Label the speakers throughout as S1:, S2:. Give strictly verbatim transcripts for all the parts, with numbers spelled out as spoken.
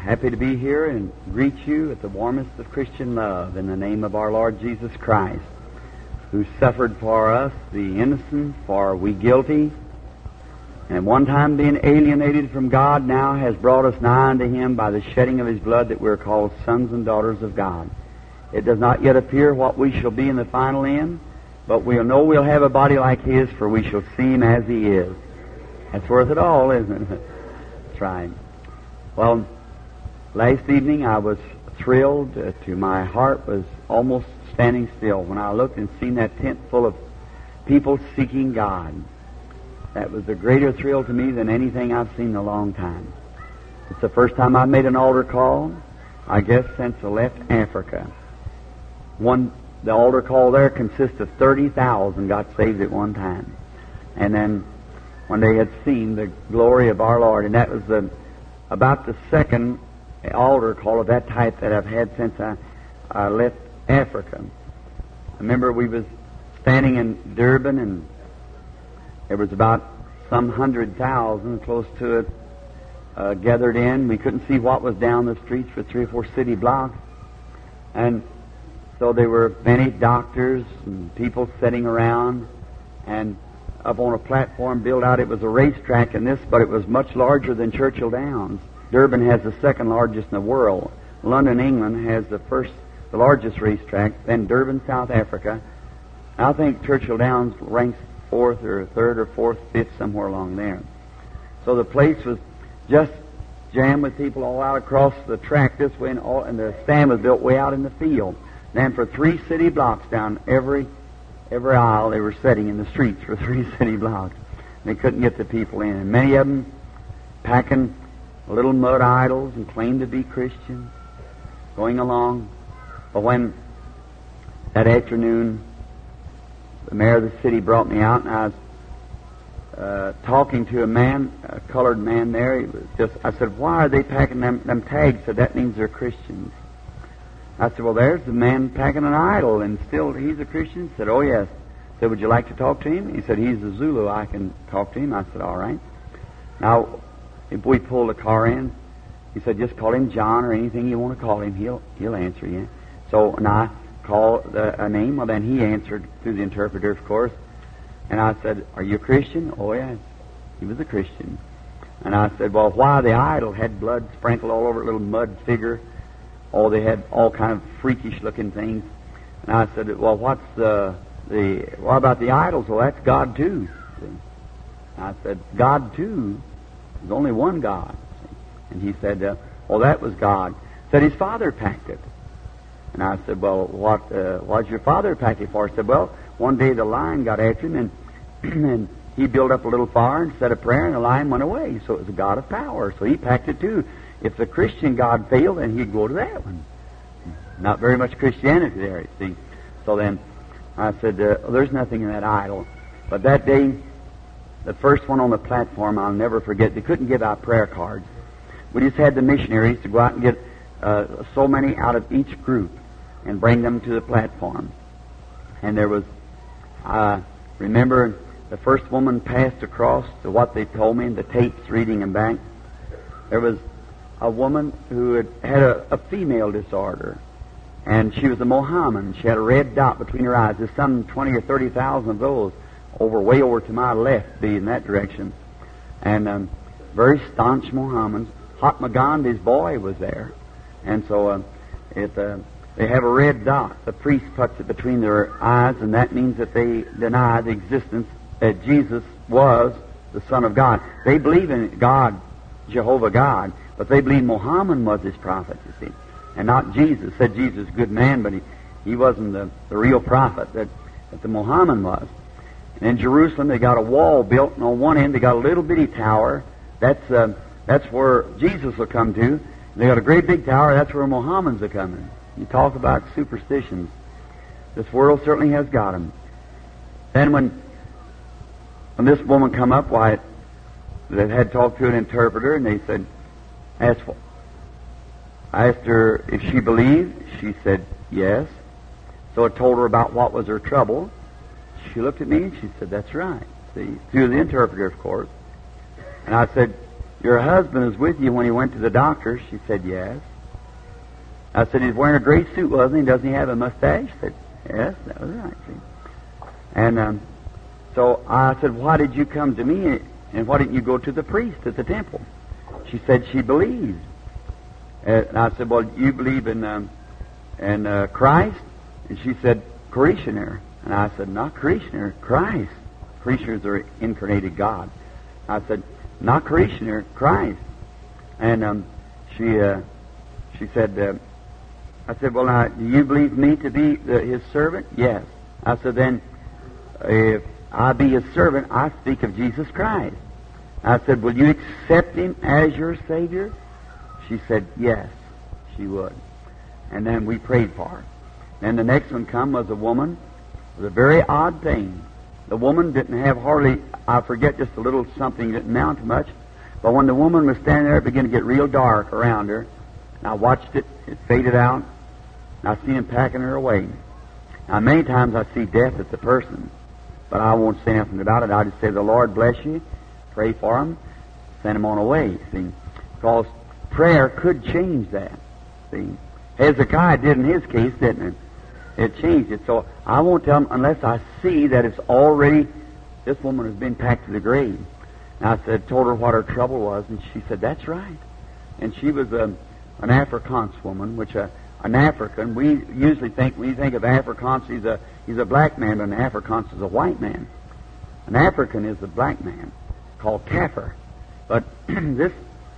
S1: Happy to be here and greet you with the warmest of Christian love in the name of our Lord Jesus Christ, who suffered for us, the innocent, for we guilty, and one time being alienated from God, now has brought us nigh unto Him by the shedding of His blood, that we are called sons and daughters of God. It does not yet appear what we shall be in the final end, but we'll know we'll have a body like His, for we shall see Him as He is. That's worth it all, isn't it? That's right. Well, last evening I was thrilled uh, to my heart was almost standing still when I looked and seen that tent full of people seeking God. That was a greater thrill to me than anything I've seen in a long time. It's the first time I've made an altar call, I guess, since I left Africa. One, the altar call there consists of thirty thousand got saved at one time. And then when they had seen the glory of our Lord, and that was the about the second altar call of that type that I've had since I, I left Africa. I remember we was standing in Durban, and there was about some hundred thousand, close to it, uh, gathered in. We couldn't see what was down the streets for three or four city blocks. And so there were many doctors and people sitting around, and up on a platform built out. It was a racetrack in this, but it was much larger than Churchill Downs. Durban has the second largest in the world. London, England has the first, the largest racetrack. Then Durban, South Africa. I think Churchill Downs ranks fourth or third or fourth, fifth, somewhere along there. So the place was just jammed with people all out across the track this way, and, all, and the stand was built way out in the field. Then for three city blocks down every every aisle, they were sitting in the streets for three city blocks. They couldn't get the people in. And many of them packing little mud idols and claimed to be Christians, going along. But when that afternoon the mayor of the city brought me out, and I was uh, talking to a man, a colored man there. He was just, I said, "Why are they packing them, them tags?" So that means they're Christians. I said, "Well, there's the man packing an idol, and still he's a Christian." He said, "Oh, yes." I said, "Would you like to talk to him?" He said, "He's a Zulu. I can talk to him." I said, "All right." Now, if we pulled the car in, he said, "Just call him John or anything you want to call him. He'll he'll answer you." So, and I called the, a name. Well, then he answered through the interpreter, of course. And I said, "Are you a Christian?" "Oh, yes." He was a Christian. And I said, "Well, why the idol had blood sprinkled all over it, a little mud figure. Oh, they had all kind of freakish-looking things." And I said, "Well, what's the the? What about the idols?" "Well, that's God too." See? I said, "God too? There's only one God." See? And he said, uh, "Well, that was God." Said his father packed it. And I said, "Well, what uh, what's your father pack it for?" He said, "Well, one day the lion got after him, and and he built up a little fire and said a prayer, and the lion went away. So it was a God of power. So he packed it too. If the Christian God failed, then he'd go to that one." Not very much Christianity there, you see. So then I said, uh, well, "There's nothing in that idol." But that day, the first one on the platform, I'll never forget, they couldn't give out prayer cards. We just had the missionaries to go out and get uh, so many out of each group and bring them to the platform. And there was, I remember the first woman passed across to what they told me, the tapes reading them back. There was a woman who had had a, a female disorder, and she was a Mohammedan. She had a red dot between her eyes. There's some twenty or thirty thousand of those over, way over to my left, be in that direction. And um, very staunch Mohammedans. Mahatma Gandhi's boy was there, and so uh, it, uh, they have a red dot. The priest puts it between their eyes, and that means that they deny the existence that Jesus was the Son of God. They believe in God, Jehovah God. But they believe Muhammad was his prophet, you see, and not Jesus. Said Jesus was a good man, but he, he wasn't the, the real prophet that, that the Muhammad was. And in Jerusalem, they got a wall built, and on one end they got a little bitty tower. That's uh, that's where Jesus will come to. They got a great big tower. That's where Muhammad's are coming. You talk about superstitions. This world certainly has got them. Then when when this woman come up, why they had talked to an interpreter, and they said, Asked, I asked her if she believed. She said yes. So I told her about what was her trouble. She She looked at me and she said, "That's right." See, through the interpreter, of course. And I said, your husband is with you when he went to the doctor. She said, yes. I said, he's wearing a gray suit, wasn't he? Doesn't he have a mustache? She said, yes, that was right. See? And um, so I said, why did you come to me, and why didn't you go to the priest at the temple? She said she believed. And I said, well, you believe in um, in uh, Christ? And she said, Krishna. And I said, not Krishna, Christ. Krishna is the incarnated God. I said, not Krishna, Christ. And um, she uh, she said, uh, I said, well, now, do you believe me to be the, his servant? Yes. I said, then, if I be his servant, I speak of Jesus Christ. I said, will you accept him as your Savior? She said, yes, she would. And then we prayed for her. Then the next one come was a woman with a very odd thing. The woman didn't have hardly, I forget, just a little something, didn't amount to much. But when the woman was standing there, it began to get real dark around her. And I watched it, it faded out. And I seen him packing her away. Now, many times I see death at the person, but I won't say nothing about it. I just say, the Lord bless you, pray for him, send him on away, see. Because prayer could change that, see. Hezekiah did in his case, didn't it? It changed it. So I won't tell him unless I see that it's already, this woman has been packed to the grave. And I said, told her what her trouble was, and she said, that's right. And she was a, an Afrikaans woman, which a, an African, we usually think, when you think of Afrikaans, he's a, he's a black man, but an Afrikaans is a white man. An African is a black man, called Kafir. But this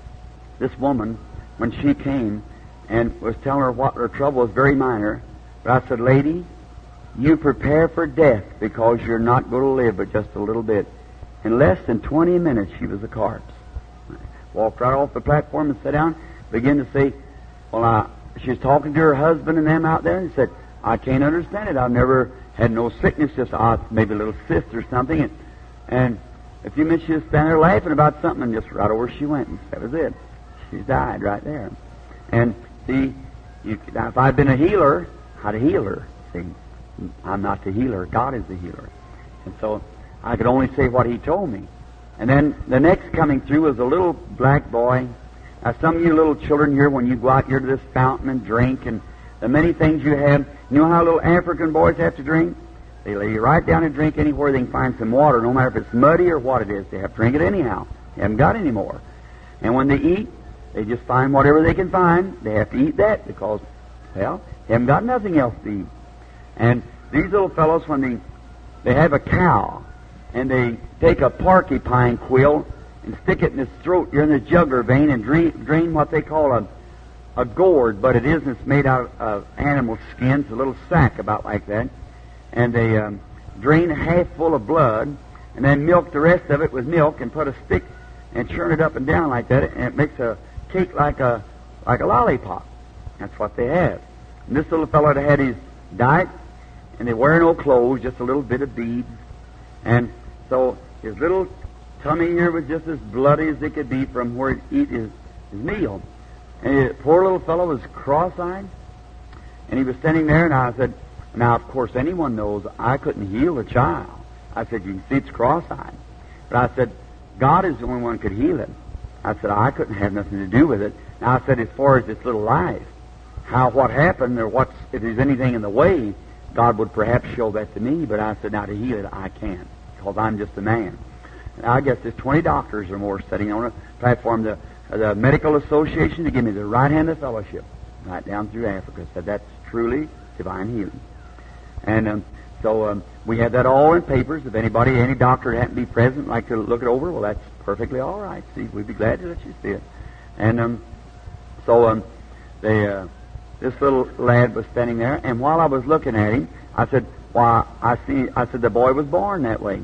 S1: this woman, when she came and was telling her what her trouble was, very minor, but I said, lady, you prepare for death because you're not going to live but just a little bit. In less than twenty minutes, she was a corpse. Walked right off the platform and sat down, began to say, well, I, she was talking to her husband and them out there, and said, I can't understand it. I've never had no sickness, just uh, maybe a little cyst or something. And, and a few minutes she was standing there laughing about something, and just right over she went, and that was it. She died right there. And see, you, now if I'd been a healer, I'd heal her. See, I'm not the healer. God is the healer. And so I could only say what he told me. And then the next coming through was a little black boy. Now, some of you little children here, when you go out here to this fountain and drink, and the many things you have, you know how little African boys have to drink? They lay you right down and drink anywhere they can find some water, no matter if it's muddy or what it is. They have to drink it anyhow. They haven't got any more. And when they eat, they just find whatever they can find. They have to eat that because, well, they haven't got nothing else to eat. And these little fellows, when they, they have a cow, and they take a porcupine quill and stick it in his throat, you're in the jugular vein, and drain, drain what they call a, a gourd, but it isn't. It's made out of animal skins, a little sack about like that. And they um, drain half full of blood, and then milk the rest of it with milk, and put a stick and churn it up and down like that, and it makes a cake like a like a lollipop. That's what they have. And this little fellow had his diet, and they wear no clothes, just a little bit of beads. And so his little tummy here was just as bloody as it could be from where he'd eat his, his meal. And the poor little fellow was cross-eyed, and he was standing there, and I said, now, of course, anyone knows I couldn't heal a child. I said, you can see it's cross-eyed. But I said, God is the only one who could heal it. I said, I couldn't have nothing to do with it. Now, I said, as far as its little life, how, what happened, or what's, if there's anything in the way, God would perhaps show that to me. But I said, now, to heal it, I can't, because I'm just a man. And I guess there's twenty doctors or more sitting on a platform. The, the Medical Association to give me the right hand of fellowship, right down through Africa, said that's truly divine healing. And um, so um, we had that all in papers. If anybody, any doctor happened to be present, like to look it over, well, that's perfectly all right. See, we'd be glad to let you see it. And um, so um, they, uh, this little lad was standing there, and while I was looking at him, I said, "Why, I see." I said, "The boy was born that way."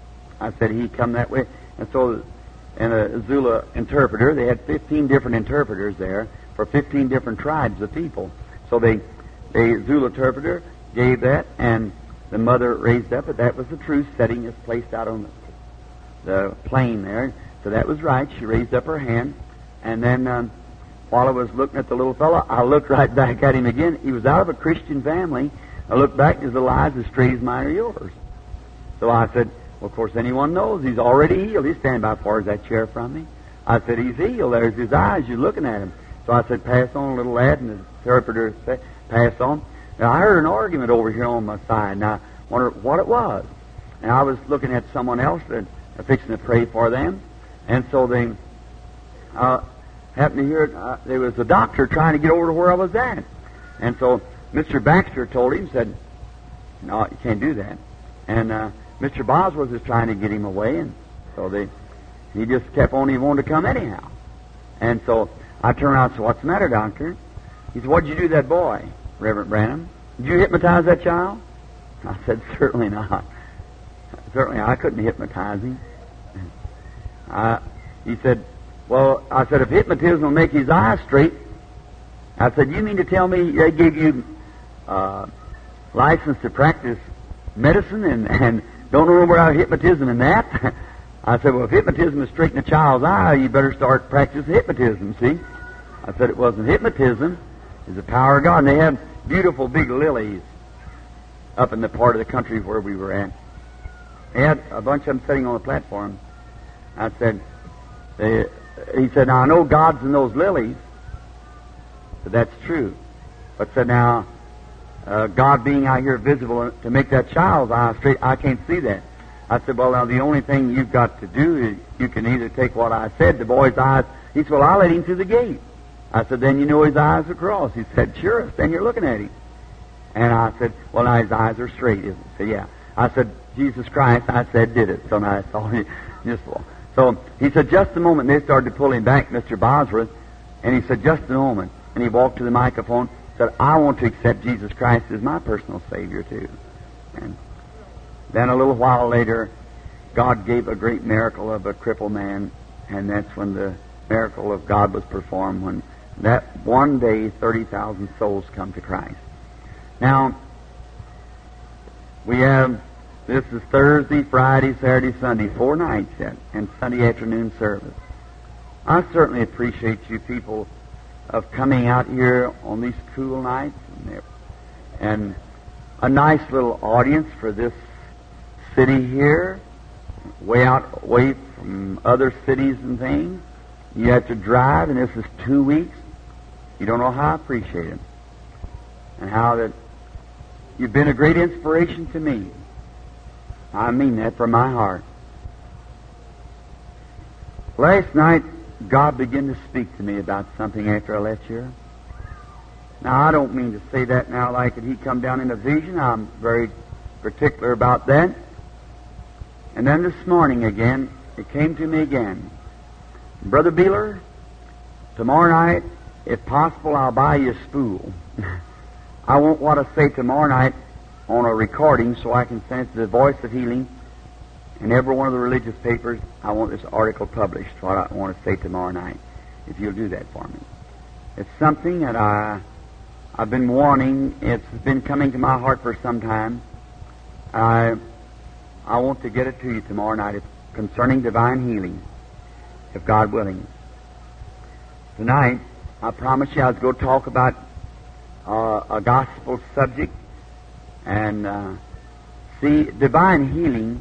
S1: I said, "He come that way." And so, and a Zulu interpreter, they had fifteen different interpreters there for fifteen different tribes of people. So they, the Zulu interpreter gave that, and the mother raised up, but that was the truth. Setting is placed out on the, the plain there, so that was right. She raised up her hand, and then um, while I was looking at the little fellow, I looked right back at him again. He was out of a Christian family. I looked back, his little eyes as straight as mine or yours. So I said, well, of course, anyone knows he's already healed. He's standing about as far as that chair from me. I said, he's healed. There's his eyes. You're looking at him. So I said, pass on, little lad, and the interpreter said, pass on. Now, I heard an argument over here on my side, and I wondered what it was. And I was looking at someone else that uh, fixing to pray for them. And so they uh, happened to hear uh, there was a doctor trying to get over to where I was at. And so Mister Baxter told him, said, no, you can't do that. And uh, Mister Bosworth was trying to get him away, and so they he just kept on, he wanted to come anyhow. And so I turned around and said, what's the matter, doctor? He said, what did you do to that boy, Reverend Branham? Did you hypnotize that child? I said, certainly not. Certainly I couldn't hypnotize him. I, he said, well, I said, if hypnotism will make his eyes straight, I said, you mean to tell me they gave you uh, license to practice medicine and, and don't know about hypnotism and that? I said, well, if hypnotism is straightening a child's eye, you better start practicing hypnotism, see? I said, it wasn't hypnotism. It's the power of God. And they have beautiful big lilies up in the part of the country where we were at. They had a bunch of them sitting on the platform. I said, they, he said, now I know God's in those lilies, but that's true. But said, now, uh, God being out here visible to make that child's eye straight, I can't see that. I said, well, now the only thing you've got to do is you can either take what I said, the boy's eyes. He said, well, I'll let him through the gate. I said, then you know his eyes are crossed. He said, sure, then you're looking at him. And I said, well, now his eyes are straight. He said, yeah. I said, Jesus Christ, I said, did it. So now I saw him. Just, so he said, just a moment. They started to pull him back, Mister Bosworth. And he said, just a moment. And he walked to the microphone, said, I want to accept Jesus Christ as my personal Savior, too. And then a little while later, God gave a great miracle of a crippled man, and that's when the miracle of God was performed, when that one day thirty thousand souls come to Christ. Now, we have, this is Thursday, Friday, Saturday, Sunday, four nights yet, and Sunday afternoon service. I certainly appreciate you people of coming out here on these cool nights, and, and a nice little audience for this city here, way out, away from other cities and things. You have to drive, and this is two weeks. You don't know how I appreciate it, and how that you've been a great inspiration to me. I mean that from my heart. Last night, God began to speak to me about something after I left here. Now, I don't mean to say that now like it He come down in a vision. I'm very particular about that. And then this morning again, it came to me again. Brother Beeler, tomorrow night, if possible, I'll buy you a spool. I want what I say tomorrow night on a recording so I can send it to the Voice of Healing and every one of the religious papers. I want this article published, what I want to say tomorrow night, if you'll do that for me. It's something that I, I've been wanting. It's been coming to my heart for some time. I, I want to get it to you tomorrow night. It's concerning divine healing, if God willing. Tonight, I promise you I was going to talk about uh, a gospel subject. And uh, see, divine healing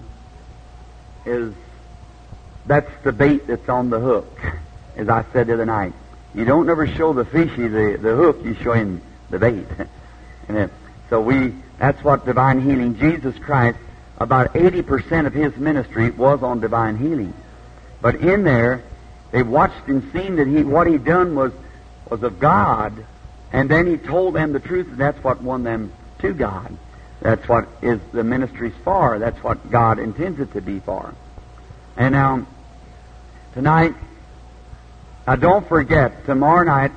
S1: is, that's the bait that's on the hook, as I said the other night. You don't ever show the fishy the, the hook, you show him the bait. And it, so we, that's what divine healing, Jesus Christ, about eighty percent of His ministry was on divine healing. But in there, they watched and seen that he, what He done was, was of God, and then He told them the truth, and that's what won them to God. That's what is the ministry's for. That's what God intends it to be for. And now, tonight, now don't forget, tomorrow night,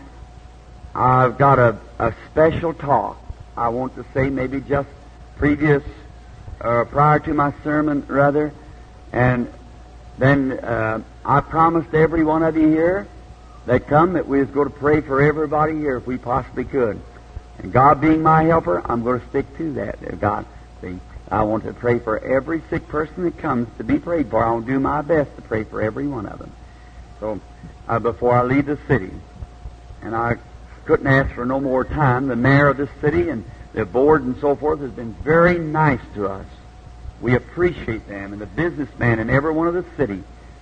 S1: I've got a, a special talk. I want to say maybe just previous, uh, prior to my sermon, rather. And then uh, I promised every one of you here that come that we was going to pray for everybody here if we possibly could. And God being my helper, I'm going to stick to that. God, see, I want to pray for every sick person that comes to be prayed for. I'll do my best to pray for every one of them. So, uh, before I leave the city, and I couldn't ask for no more time, the mayor of this city and the board and so forth has been very nice to us. We appreciate them, and the businessman in every one of the city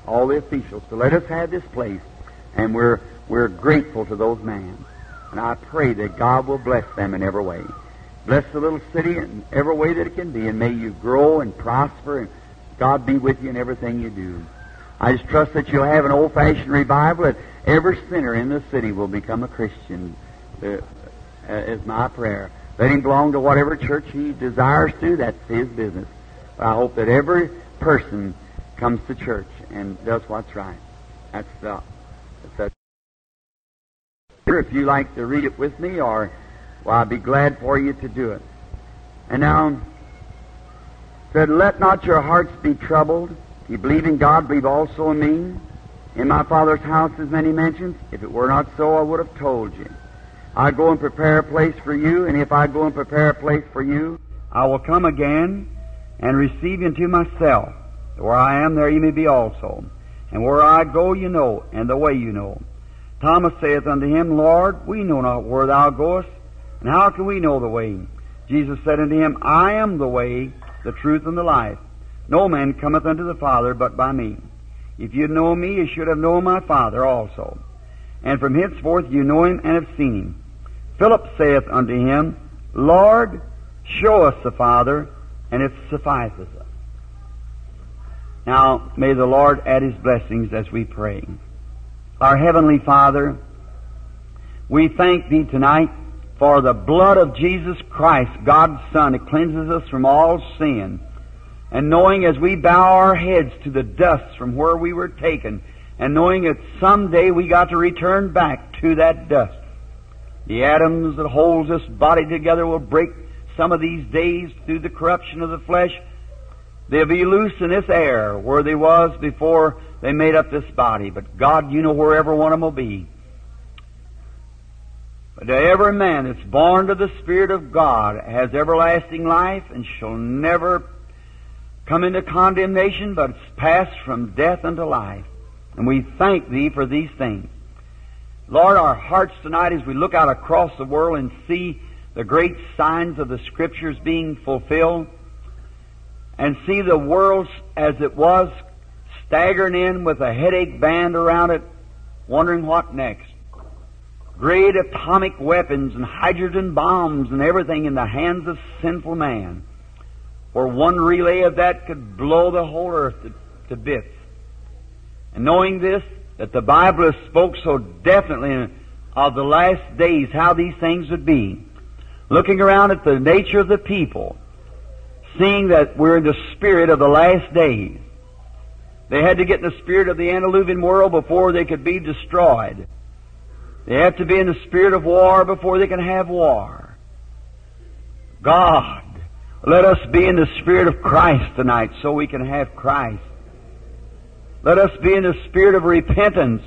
S1: all the officials, to let us have this place. And we're, we're grateful to those men. And I pray that God will bless them in every way. Bless the little city in every way that it can be, and may you grow and prosper, and God be with you in everything you do. I just trust that you'll have an old-fashioned revival, that every sinner in the city will become a Christian, uh, is my prayer. Let him belong to whatever church he desires to. That's his business. But I hope that every person comes to church and does what's right. That's the... That's the if you like to read it with me, or, well, I'd be glad for you to do it. And now, said, let not your hearts be troubled. If you believe in God, believe also in me. In my Father's house is many mansions. If it were not so, I would have told you. I go and prepare a place for you, and if I go and prepare a place for you, I will come again and receive you unto myself. Where I am, there you may be also. And where I go, you know, and the way you know. Thomas saith unto him, Lord, we know not where thou goest, and how can we know the way? Jesus said unto him, I am the way, the truth, and the life. No man cometh unto the Father but by me. If you know me, you should have known my Father also. And from henceforth you know him and have seen him. Philip saith unto him, Lord, show us the Father, and it sufficeth us. Now, may the Lord add His blessings as we pray. Our Heavenly Father, we thank Thee tonight for the blood of Jesus Christ, God's Son. It cleanses us from all sin. And knowing as we bow our heads to the dust from where we were taken, and knowing that someday we got to return back to that dust, the atoms that holds this body together will break some of these days through the corruption of the flesh. They'll be loose in this air where they was before they made up this body. But God, you know where every one of them will be. But to every man that's born to the Spirit of God has everlasting life and shall never come into condemnation, but it's passed from death unto life. And we thank Thee for these things. Lord, our hearts tonight as we look out across the world and see the great signs of the Scriptures being fulfilled, and see the world as it was, staggering in with a headache band around it, wondering what next. Great atomic weapons and hydrogen bombs and everything in the hands of sinful man, where one relay of that could blow the whole earth to, to bits. And knowing this, that the Bible has spoke so definitely of the last days, how these things would be, looking around at the nature of the people, seeing that we're in the spirit of the last days. They had to get in the spirit of the antediluvian world before they could be destroyed. They have to be in the spirit of war before they can have war. God, let us be in the spirit of Christ tonight so we can have Christ. Let us be in the spirit of repentance,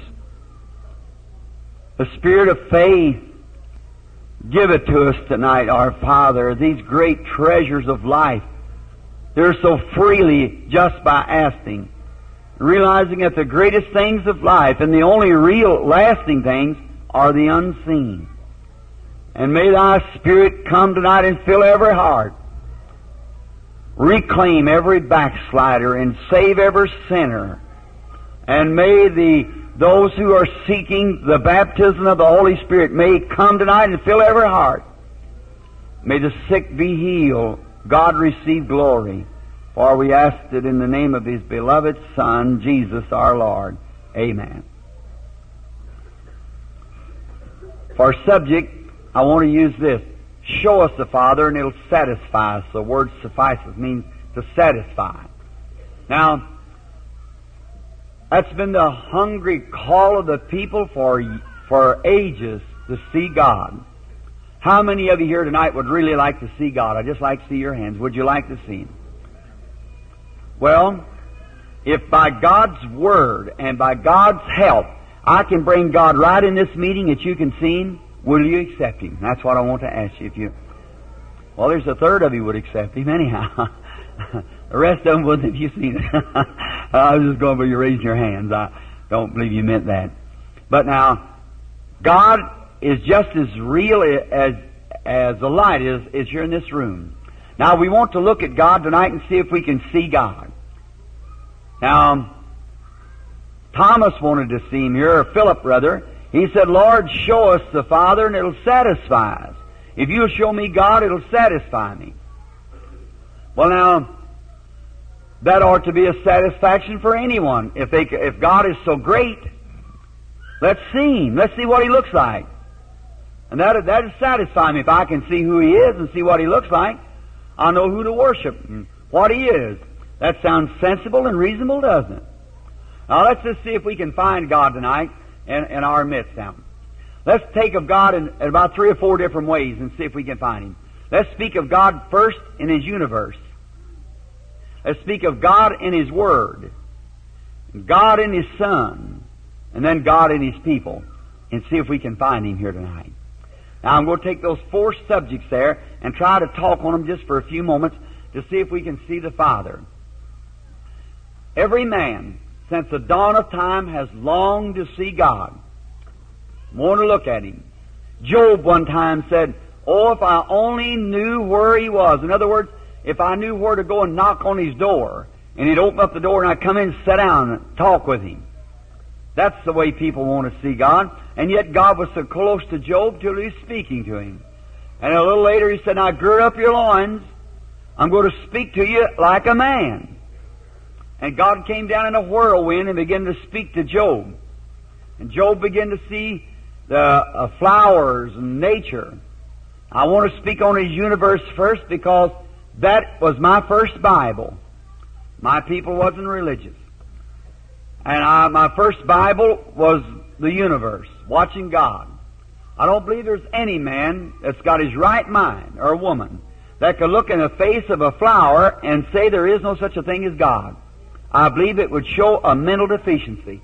S1: the spirit of faith. Give it to us tonight, our Father, these great treasures of life. They're so freely just by asking, realizing that the greatest things of life and the only real lasting things are the unseen. And may Thy Spirit come tonight and fill every heart, reclaim every backslider, and save every sinner. And may the those who are seeking the baptism of the Holy Spirit may come tonight and fill every heart. May the sick be healed. God receive glory. For we ask it in the name of His beloved Son, Jesus our Lord. Amen. For subject, I want to use this. Show us the Father and it'll satisfy us. The word suffices means to satisfy. Now, that's been the hungry call of the people for, for ages, to see God. How many of you here tonight would really like to see God? I'd just like to see your hands. Would you like to see Him? Well, if by God's Word and by God's help I can bring God right in this meeting that you can see Him, will you accept Him? That's what I want to ask you. If you, well, there's a third of you would accept Him anyhow. The rest of them wouldn't if you seen it. I was just going by you raising your hands. I don't believe you meant that. But now, God is just as real as as the light is, is here in this room. Now, we want to look at God tonight and see if we can see God. Now, Thomas wanted to see Him here, or Philip rather. He said, Lord, show us the Father and it'll satisfy us. If you'll show me God, it'll satisfy me. Well now, that ought to be a satisfaction for anyone. If they, if God is so great, let's see Him. Let's see what He looks like. And that that'll satisfy me. If I can see who He is and see what He looks like, I'll know who to worship and what He is. That sounds sensible and reasonable, doesn't it? Now let's just see if we can find God tonight in, in our midst now. Let's take of God in, in about three or four different ways and see if we can find Him. Let's speak of God first in His universe. Let's speak of God in His Word, God in His Son, and then God in His people, and see if we can find Him here tonight. Now I'm going to take those four subjects there and try to talk on them just for a few moments to see if we can see the Father. Every man, since the dawn of time, has longed to see God, want to look at Him. Job one time said, oh, if I only knew where He was. In other words, if I knew where to go and knock on His door, and He'd open up the door and I'd come in and sit down and talk with Him. That's the way people want to see God. And yet God was so close to Job till He was speaking to him. And a little later He said, now gird up your loins. I'm going to speak to you like a man. And God came down in a whirlwind and began to speak to Job. And Job began to see the uh, flowers and nature. I want to speak on His universe first because that was my first Bible. My people wasn't religious. And I, my first Bible was the universe, watching God. I don't believe there's any man that's got his right mind, or a woman, that could look in the face of a flower and say there is no such a thing as God. I believe it would show a mental deficiency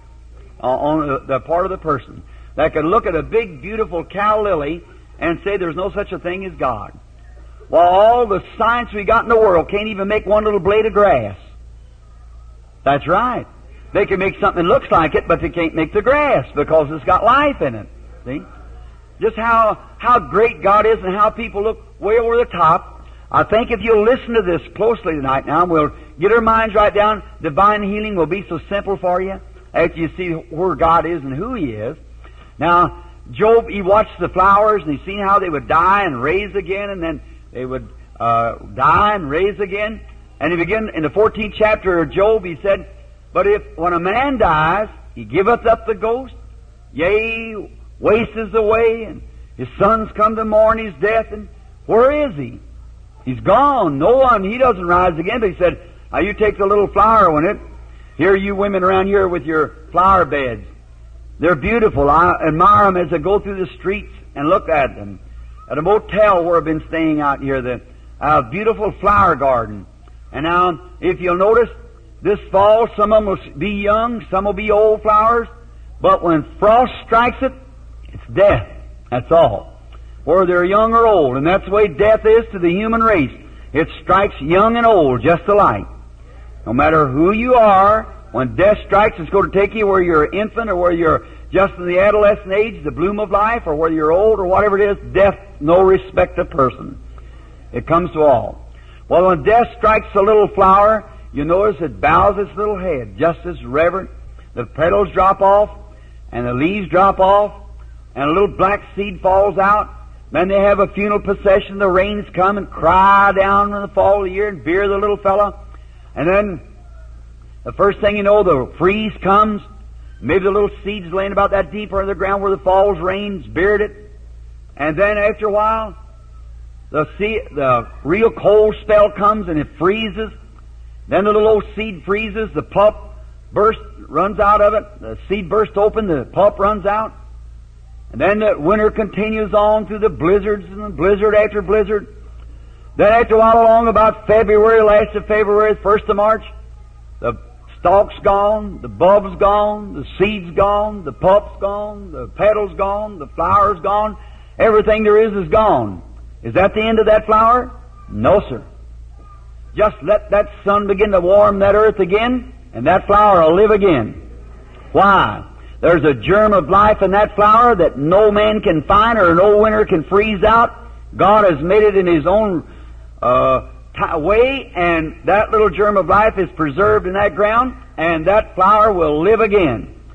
S1: on the part of the person that could look at a big, beautiful cow lily and say there's no such a thing as God. While all the science we got in the world can't even make one little blade of grass. That's right. They can make something that looks like it, but they can't make the grass because it's got life in it. See? Just how, how great God is and how people look way over the top. I think if you'll listen to this closely tonight now, we'll get our minds right down. Divine healing will be so simple for you after you see where God is and who He is. Now, Job, he watched the flowers and he seen how they would die and raise again, and then they would uh, die and raise again. And he began in the fourteenth chapter of Job, he said, but if when a man dies, he giveth up the ghost, yea, wasteth away, and his sons come to mourn his death, and where is he? He's gone. No one, he doesn't rise again. But he said, now you take the little flower on it. Here you women around here with your flower beds. They're beautiful. I admire them as I go through the streets and look at them. At a motel where I've been staying out here, the uh, beautiful flower garden. And now, if you'll notice, this fall, some of them will be young, some will be old flowers, but when frost strikes it, it's death. That's all. Whether they're young or old, and that's the way death is to the human race. It strikes young and old just alike. No matter who you are, when death strikes, it's going to take you where you're an infant or where you're just in the adolescent age, the bloom of life, or whether you're old or whatever it is, death, no respect of person. It comes to all. Well, when death strikes a little flower, you notice it bows its little head, just as reverent. The petals drop off, and the leaves drop off, and a little black seed falls out. Then they have a funeral procession. The rains come and cry down in the fall of the year and bury the little fellow. And then the first thing you know, the freeze comes. Maybe the little seed's laying about that deep under the ground where the fall's rains buried it. And then after a while, the sea, the real cold spell comes and it freezes. Then the little old seed freezes, the pulp burst, runs out of it, the seed bursts open, the pulp runs out. And then the winter continues on through the blizzards and blizzard after blizzard. Then after a while along about February, last of February, first of March, the stalk's gone, the bulb's gone, the seed's gone, the pulp's gone, the petal's gone, the flower's gone. Everything there is is gone. Is that the end of that flower? No, sir. Just let that sun begin to warm that earth again, and that flower will live again. Why? There's a germ of life in that flower that no man can find or no winter can freeze out. God has made it in His own uh, t- way, and that little germ of life is preserved in that ground, and that flower will live again.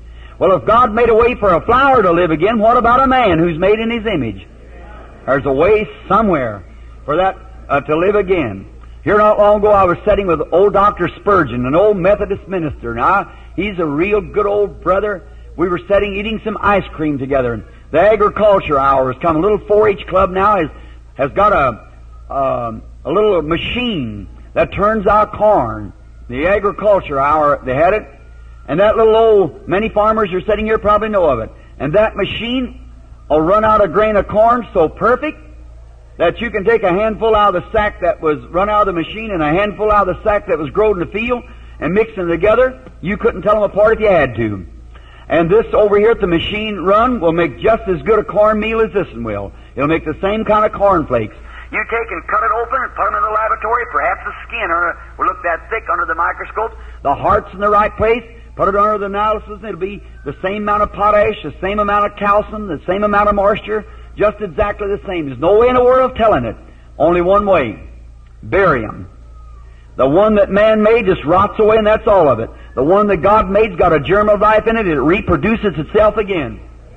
S1: Well, if God made a way for a flower to live again, what about a man who's made in His image? There's a way somewhere for that uh, to live again. Here not long ago I was sitting with old Doctor Spurgeon, an old Methodist minister. Now, he's a real good old brother. We were sitting eating some ice cream together. The agriculture hour has come. A little four H club now has, has got a, uh, a little machine that turns out corn. The agriculture hour, they had it. And that little old, many farmers are sitting here probably know of it. And that machine will run out a grain of corn so perfect that you can take a handful out of the sack that was run out of the machine and a handful out of the sack that was grown in the field and mix them together. You couldn't tell them apart if you had to. And this over here at the machine run will make just as good a cornmeal as this one will. It'll make the same kind of cornflakes. You take and cut it open and put them in the laboratory, perhaps the skin or will look that thick under the microscope. The heart's in the right place. Put it under the analysis and it'll be the same amount of potash, the same amount of calcium, the same amount of moisture, just exactly the same. There's no way in the world of telling it. Only one way. Bury them. The one that man made just rots away and that's all of it. The one that God made's got a germ of life in it. It reproduces itself again.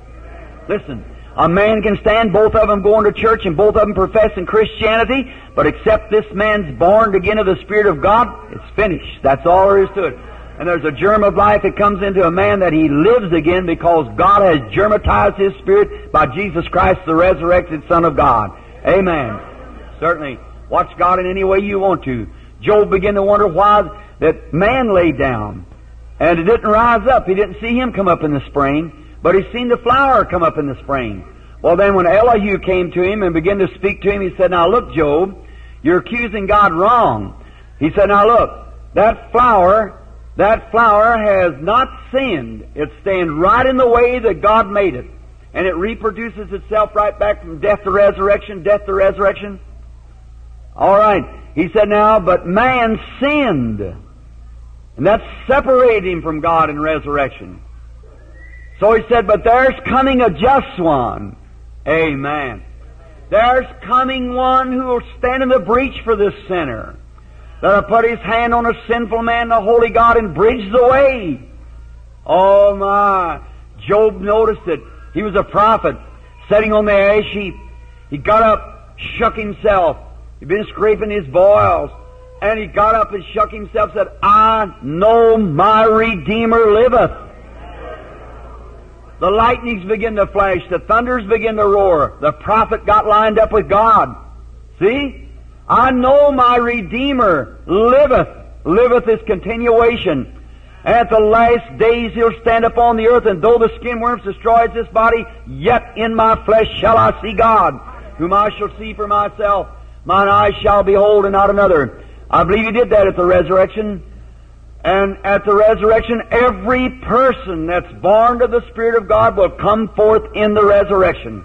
S1: Listen, a man can stand, both of them going to church and both of them professing Christianity, but except this man's born again of the Spirit of God, it's finished. That's all there is to it. And there's a germ of life that comes into a man that he lives again because God has germatized his spirit by Jesus Christ, the resurrected Son of God. Amen. Certainly. Watch God in any way you want to. Job began to wonder why that man laid down and it didn't rise up. He didn't see him come up in the spring, but he seen the flower come up in the spring. Well, then when Elihu came to him and began to speak to him, he said, now look, Job, you're accusing God wrong. He said, now look, that flower... That flower has not sinned. It stands right in the way that God made it. And it reproduces itself right back from death to resurrection, death to resurrection. All right. He said now, but man sinned. And that separated him from God in resurrection. So he said, but there's coming a just one. Amen. There's coming one who will stand in the breach for this sinner. That'll put his hand on a sinful man, the holy God, and bridge the way. Oh my. Job noticed it. He was a prophet, sitting on the ash heap. He got up, shook himself. He'd been scraping his boils. And he got up and shook himself and said, I know my Redeemer liveth. The lightnings begin to flash. The thunders begin to roar. The prophet got lined up with God. See? I know my Redeemer liveth. Liveth is continuation. At the last days He'll stand upon the earth, and though the skin worms destroys this body, yet in my flesh shall I see God, whom I shall see for myself. Mine eyes shall behold and not another. I believe He did that at the resurrection. And at the resurrection, every person that's born of the Spirit of God will come forth in the resurrection.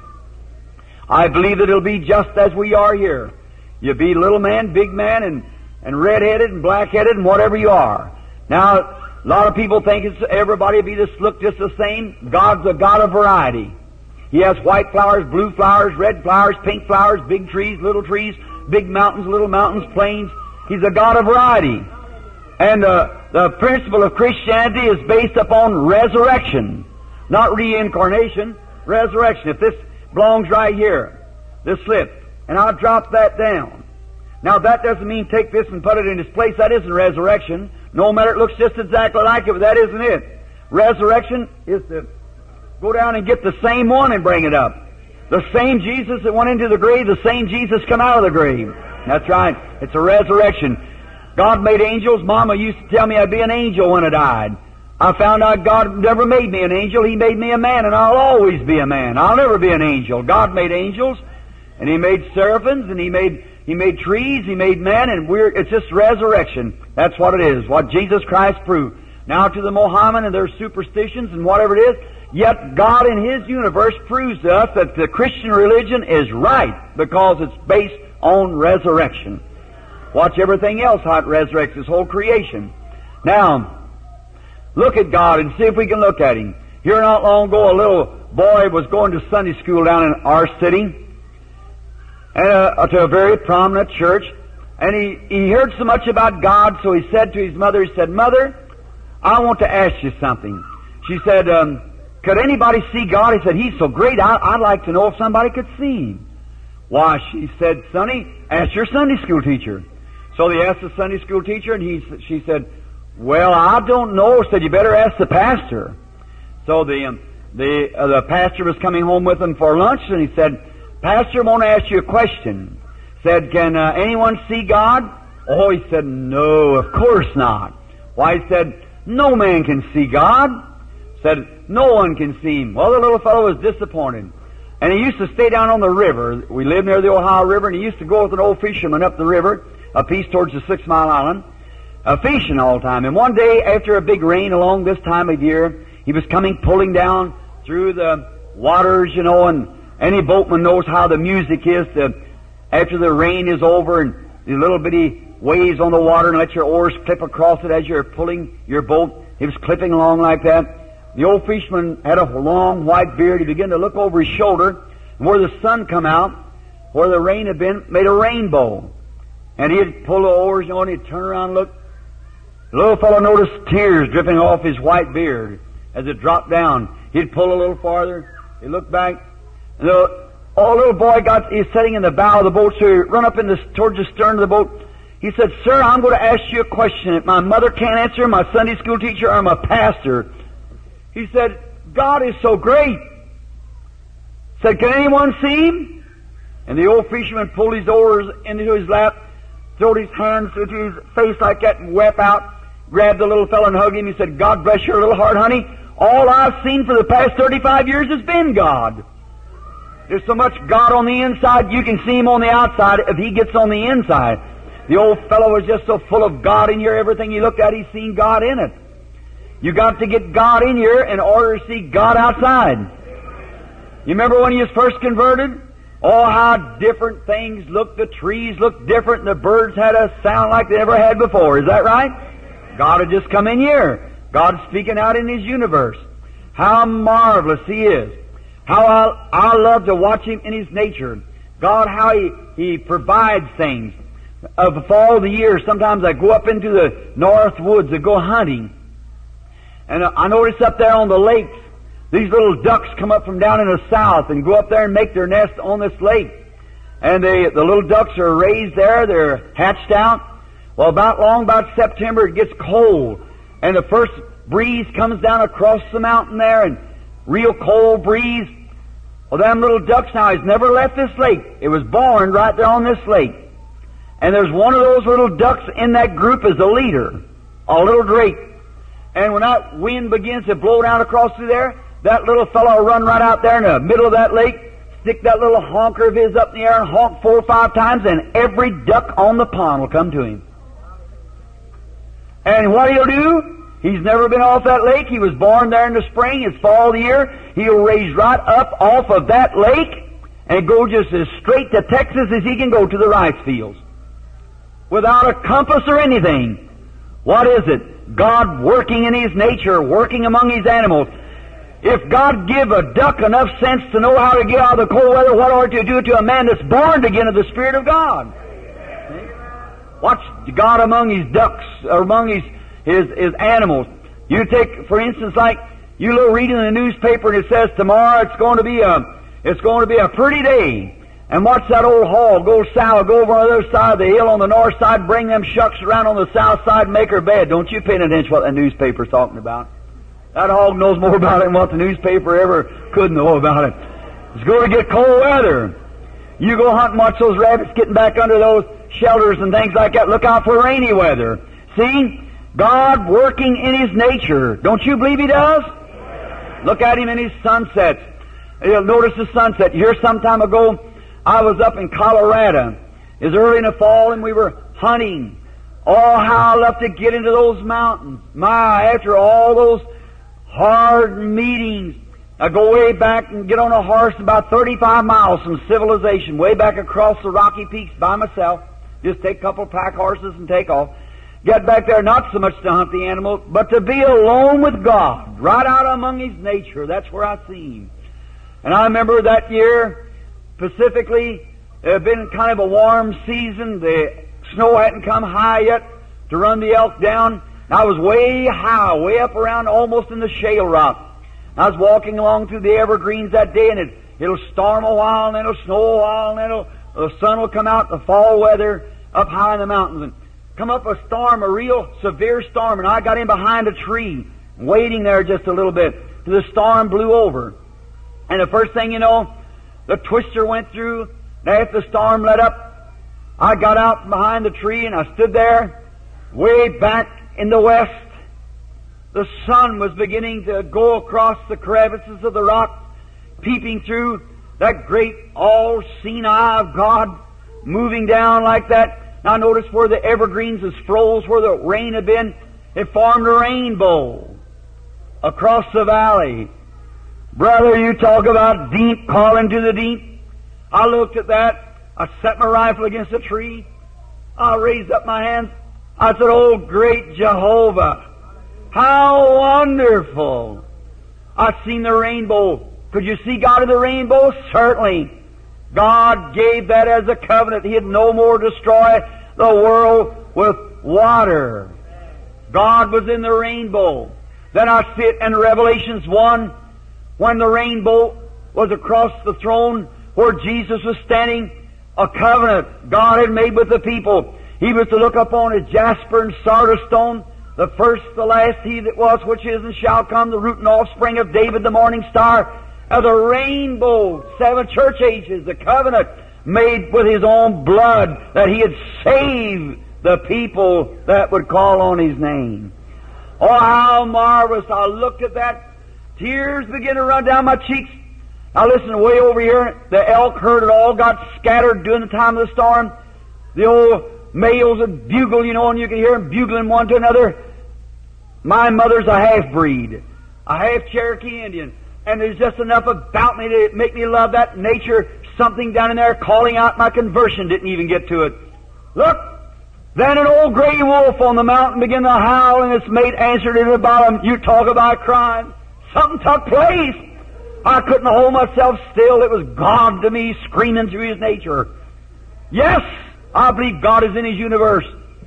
S1: I believe that it'll be just as we are here. You be little man, big man, and, and red-headed and black-headed and whatever you are. Now, a lot of people think it's everybody be this look just the same. God's a God of variety. He has white flowers, blue flowers, red flowers, pink flowers, big trees, little trees, big mountains, little mountains, plains. He's a God of variety. And uh, the principle of Christianity is based upon resurrection, not reincarnation, resurrection. If this belongs right here, this slip, and I'll drop that down. Now that doesn't mean take this and put it in its place. That isn't resurrection. No matter it looks just exactly like it, but that isn't it. Resurrection is to go down and get the same one and bring it up. The same Jesus that went into the grave, the same Jesus come out of the grave. That's right. It's a resurrection. God made angels. Mama used to tell me I'd be an angel when I died. I found out God never made me an angel. He made me a man, and I'll always be a man. I'll never be an angel. God made angels. And He made seraphims, and He made He made trees, He made men, and we're it's just resurrection. That's what it is, what Jesus Christ proved. Now to the Mohammedan and their superstitions and whatever it is, yet God in His universe proves to us that the Christian religion is right because it's based on resurrection. Watch everything else how it resurrects His whole creation. Now, look at God and see if we can look at Him. Here not long ago, a little boy was going to Sunday school down in our city, and uh, to a very prominent church, and he, he heard so much about God, so he said to his mother, he said, Mother, I want to ask you something. She said, um,
S2: could anybody see God? He said, He's so great, I, I'd like to know if somebody could see Him. Why, she said, Sonny, ask your Sunday school teacher. So they asked the Sunday school teacher, and he, she said, well, I don't know. Said, you better ask the pastor. So the um, the uh, the pastor was coming home with him for lunch, and he said, Pastor, I want to ask you a question. Said, can uh, anyone see God? Oh, he said, no, of course not. Why, he said, no man can see God. Said, no one can see Him. Well, the little fellow was disappointed. And he used to stay down on the river. We lived near the Ohio River, and he used to go with an old fisherman up the river, a piece towards the Six Mile Island, uh, fishing all the time. And one day, after a big rain along this time of year, he was coming pulling down through the waters, you know, and any boatman knows how the music is to, after the rain is over and the little bitty waves on the water and let your oars clip across it as you're pulling your boat. He was clipping along like that. The old fisherman had a long white beard. He began to look over his shoulder, and where the sun come out, where the rain had been, made a rainbow. And he'd pull the oars, you know, and he'd turn around and look. The little fellow noticed tears dripping off his white beard as it dropped down. He'd pull a little farther. He'd look back. And the oh, little boy got, he's sitting in the bow of the boat, so he run up in the, towards the stern of the boat. He said, Sir, I'm going to ask you a question that my mother can't answer, my Sunday school teacher, or my pastor. He said, God is so great. Said, can anyone see Him? And the old fisherman pulled his oars into his lap, throwed his hands into his face like that and wept out, grabbed the little fellow and hugged him. He said, God bless your little heart, honey. All I've seen for the past thirty-five years has been God. There's so much God on the inside, you can see Him on the outside if He gets on the inside. The old fellow was just so full of God in here, everything he looked at, he's seen God in it. You got to get God in here in order to see God outside. You remember when he was first converted? Oh, how different things looked. The trees looked different, and the birds had a sound like they never had before. Is that right? God had just come in here. God's speaking out in His universe. How marvelous He is. How I, I love to watch Him in His nature. God, how He, he provides things. Of all the years, sometimes I go up into the north woods and go hunting. And I notice up there on the lakes, these little ducks come up from down in the south and go up there and make their nest on this lake. And they, the little ducks are raised there, they're hatched out. Well, about long, about September, it gets cold. And the first breeze comes down across the mountain there, and real cold breeze. Well, them little ducks now has never left this lake. It was born right there on this lake. And there's one of those little ducks in that group as a leader, a little drake. And when that wind begins to blow down across through there, that little fellow will run right out there in the middle of that lake, stick that little honker of his up in the air and honk four or five times, and every duck on the pond will come to him. And what he'll do, he's never been off that lake. He was born there in the spring. It's fall of the year. He'll raise right up off of that lake and go just as straight to Texas as he can go to the rice fields, without a compass or anything. What is it? God working in His nature, working among His animals. If God give a duck enough sense to know how to get out of the cold weather, what ought to do to a man that's born again of the Spirit of God? See? Watch God among His ducks, or among His, His, His animals. You take, for instance, like, you look reading in the newspaper and it says tomorrow it's going to be a, it's going to be a pretty day. And watch that old hog go south, go over on the other side of the hill on the north side, bring them shucks around on the south side and make her bed. Don't you pay any attention to what the newspaper's talking about. That hog knows more about it than what the newspaper ever could know about it. It's going to get cold weather. You go hunt and watch those rabbits getting back under those shelters and things like that. Look out for rainy weather. See? God working in His nature. Don't you believe He does? Look at Him in His sunsets. You'll notice the sunset. Here some time ago, I was up in Colorado. It was early in the fall, and we were hunting. Oh, how I love to get into those mountains. My, after all those hard meetings, I go way back and get on a horse about thirty-five miles from civilization, way back across the Rocky Peaks by myself. Just take a couple of pack horses and take off. Get back there not so much to hunt the animals, but to be alone with God, right out among His nature. That's where I see Him. And I remember that year, specifically, it had been kind of a warm season. The snow hadn't come high yet to run the elk down. And I was way high, way up around almost in the shale rock. I was walking along through the evergreens that day, and it, it'll storm a while, and then it'll snow a while, and then it'll, the sun will come out, the fall weather, up high in the mountains, and come up a storm, a real severe storm, and I got in behind a tree, waiting there just a little bit, till the storm blew over. And the first thing you know, the twister went through, and after the storm let up, I got out from behind the tree, and I stood there, way back in the west. The sun was beginning to go across the crevices of the rock, peeping through that great all-seeing eye of God, moving down like that. Now notice where the evergreens is froze, where the rain had been, it formed a rainbow across the valley. Brother, you talk about deep calling to the deep. I looked at that. I set my rifle against a tree. I raised up my hands. I said, "Oh, great Jehovah, how wonderful!" I seen the rainbow. Could you see God in the rainbow? Certainly. God gave that as a covenant. He'd no more destroy the world with water. God was in the rainbow. Then I see it in Revelations one, when the rainbow was across the throne where Jesus was standing, a covenant God had made with the people. He was to look upon a jasper and sardis stone, the first, the last, he that was, which is, and shall come, the root and offspring of David, the morning star, of the rainbow, seven church ages, the covenant made with His own blood, that He had saved the people that would call on His name. Oh, how marvelous. I looked at that. Tears began to run down my cheeks. Now listen, way over here, the elk herd had all got scattered during the time of the storm. The old males would bugle, you know, and you could hear them bugling one to another. My mother's a half-breed, a half-Cherokee Indian, and there's just enough about me to make me love that nature. Something down in there calling out my conversion didn't even get to it. Look! Then an old gray wolf on the mountain began to howl, and its mate answered it about him. You talk about crying. Something took place. I couldn't hold myself still. It was God to me screaming through His nature. Yes, I believe God is in His universe.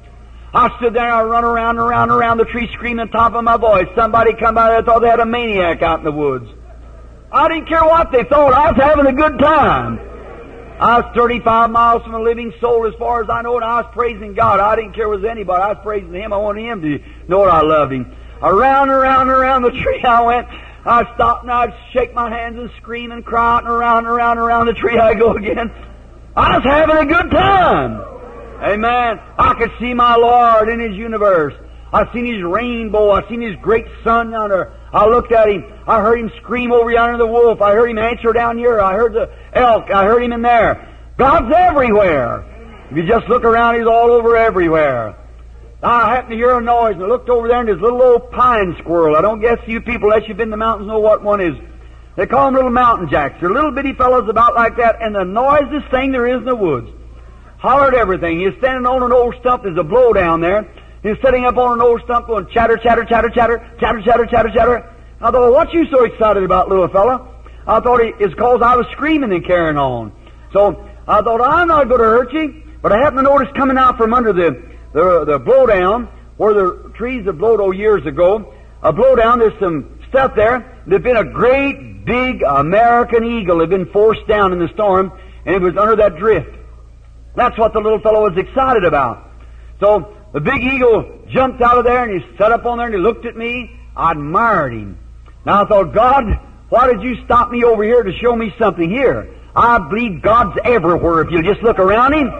S2: I stood there and I run around and around and around the tree screaming at the top of my voice. Somebody come by there and thought they had a maniac out in the woods. I didn't care what they thought. I was having a good time. I was thirty-five miles from a living soul as far as I know, and I was praising God. I didn't care if it was anybody. I was praising Him. I wanted Him to know that I loved Him. Around and around and around the tree I went. I stopped and I'd shake my hands and scream and cry out, and around and around and around the tree I go again. I was having a good time. Amen. I could see my Lord in His universe. I seen His rainbow. I seen His great sun yonder. I looked at Him. I heard Him scream over yonder, the wolf. I heard Him answer down here. I heard the elk. I heard Him in there. God's everywhere. If you just look around, He's all over everywhere. I happened to hear a noise, and I looked over there, and there's a little old pine squirrel. I don't guess you people, unless you've been in the mountains, know what one is. They call them little mountain jacks. They're little bitty fellows about like that, and the noisiest thing there is in the woods. Hollered everything. He's standing on an old stump. There's a blow down there. He's sitting up on an old stump going chatter, chatter, chatter, chatter, chatter, chatter, chatter, chatter. I thought, well, what you so excited about, little fella? I thought it's because I was screaming and carrying on. So I thought, I'm not going to hurt you. But I happened to notice coming out from under the the, the blowdown, where the trees that blowed oh years ago, a blowdown, there's some stuff there. There'd been a great big American eagle that had been forced down in the storm, and it was under that drift. That's what the little fellow was excited about. So the big eagle jumped out of there, and he sat up on there, and he looked at me. I admired him. Now I thought, God, why did you stop me over here to show me something here? I believe God's everywhere if you just look around Him.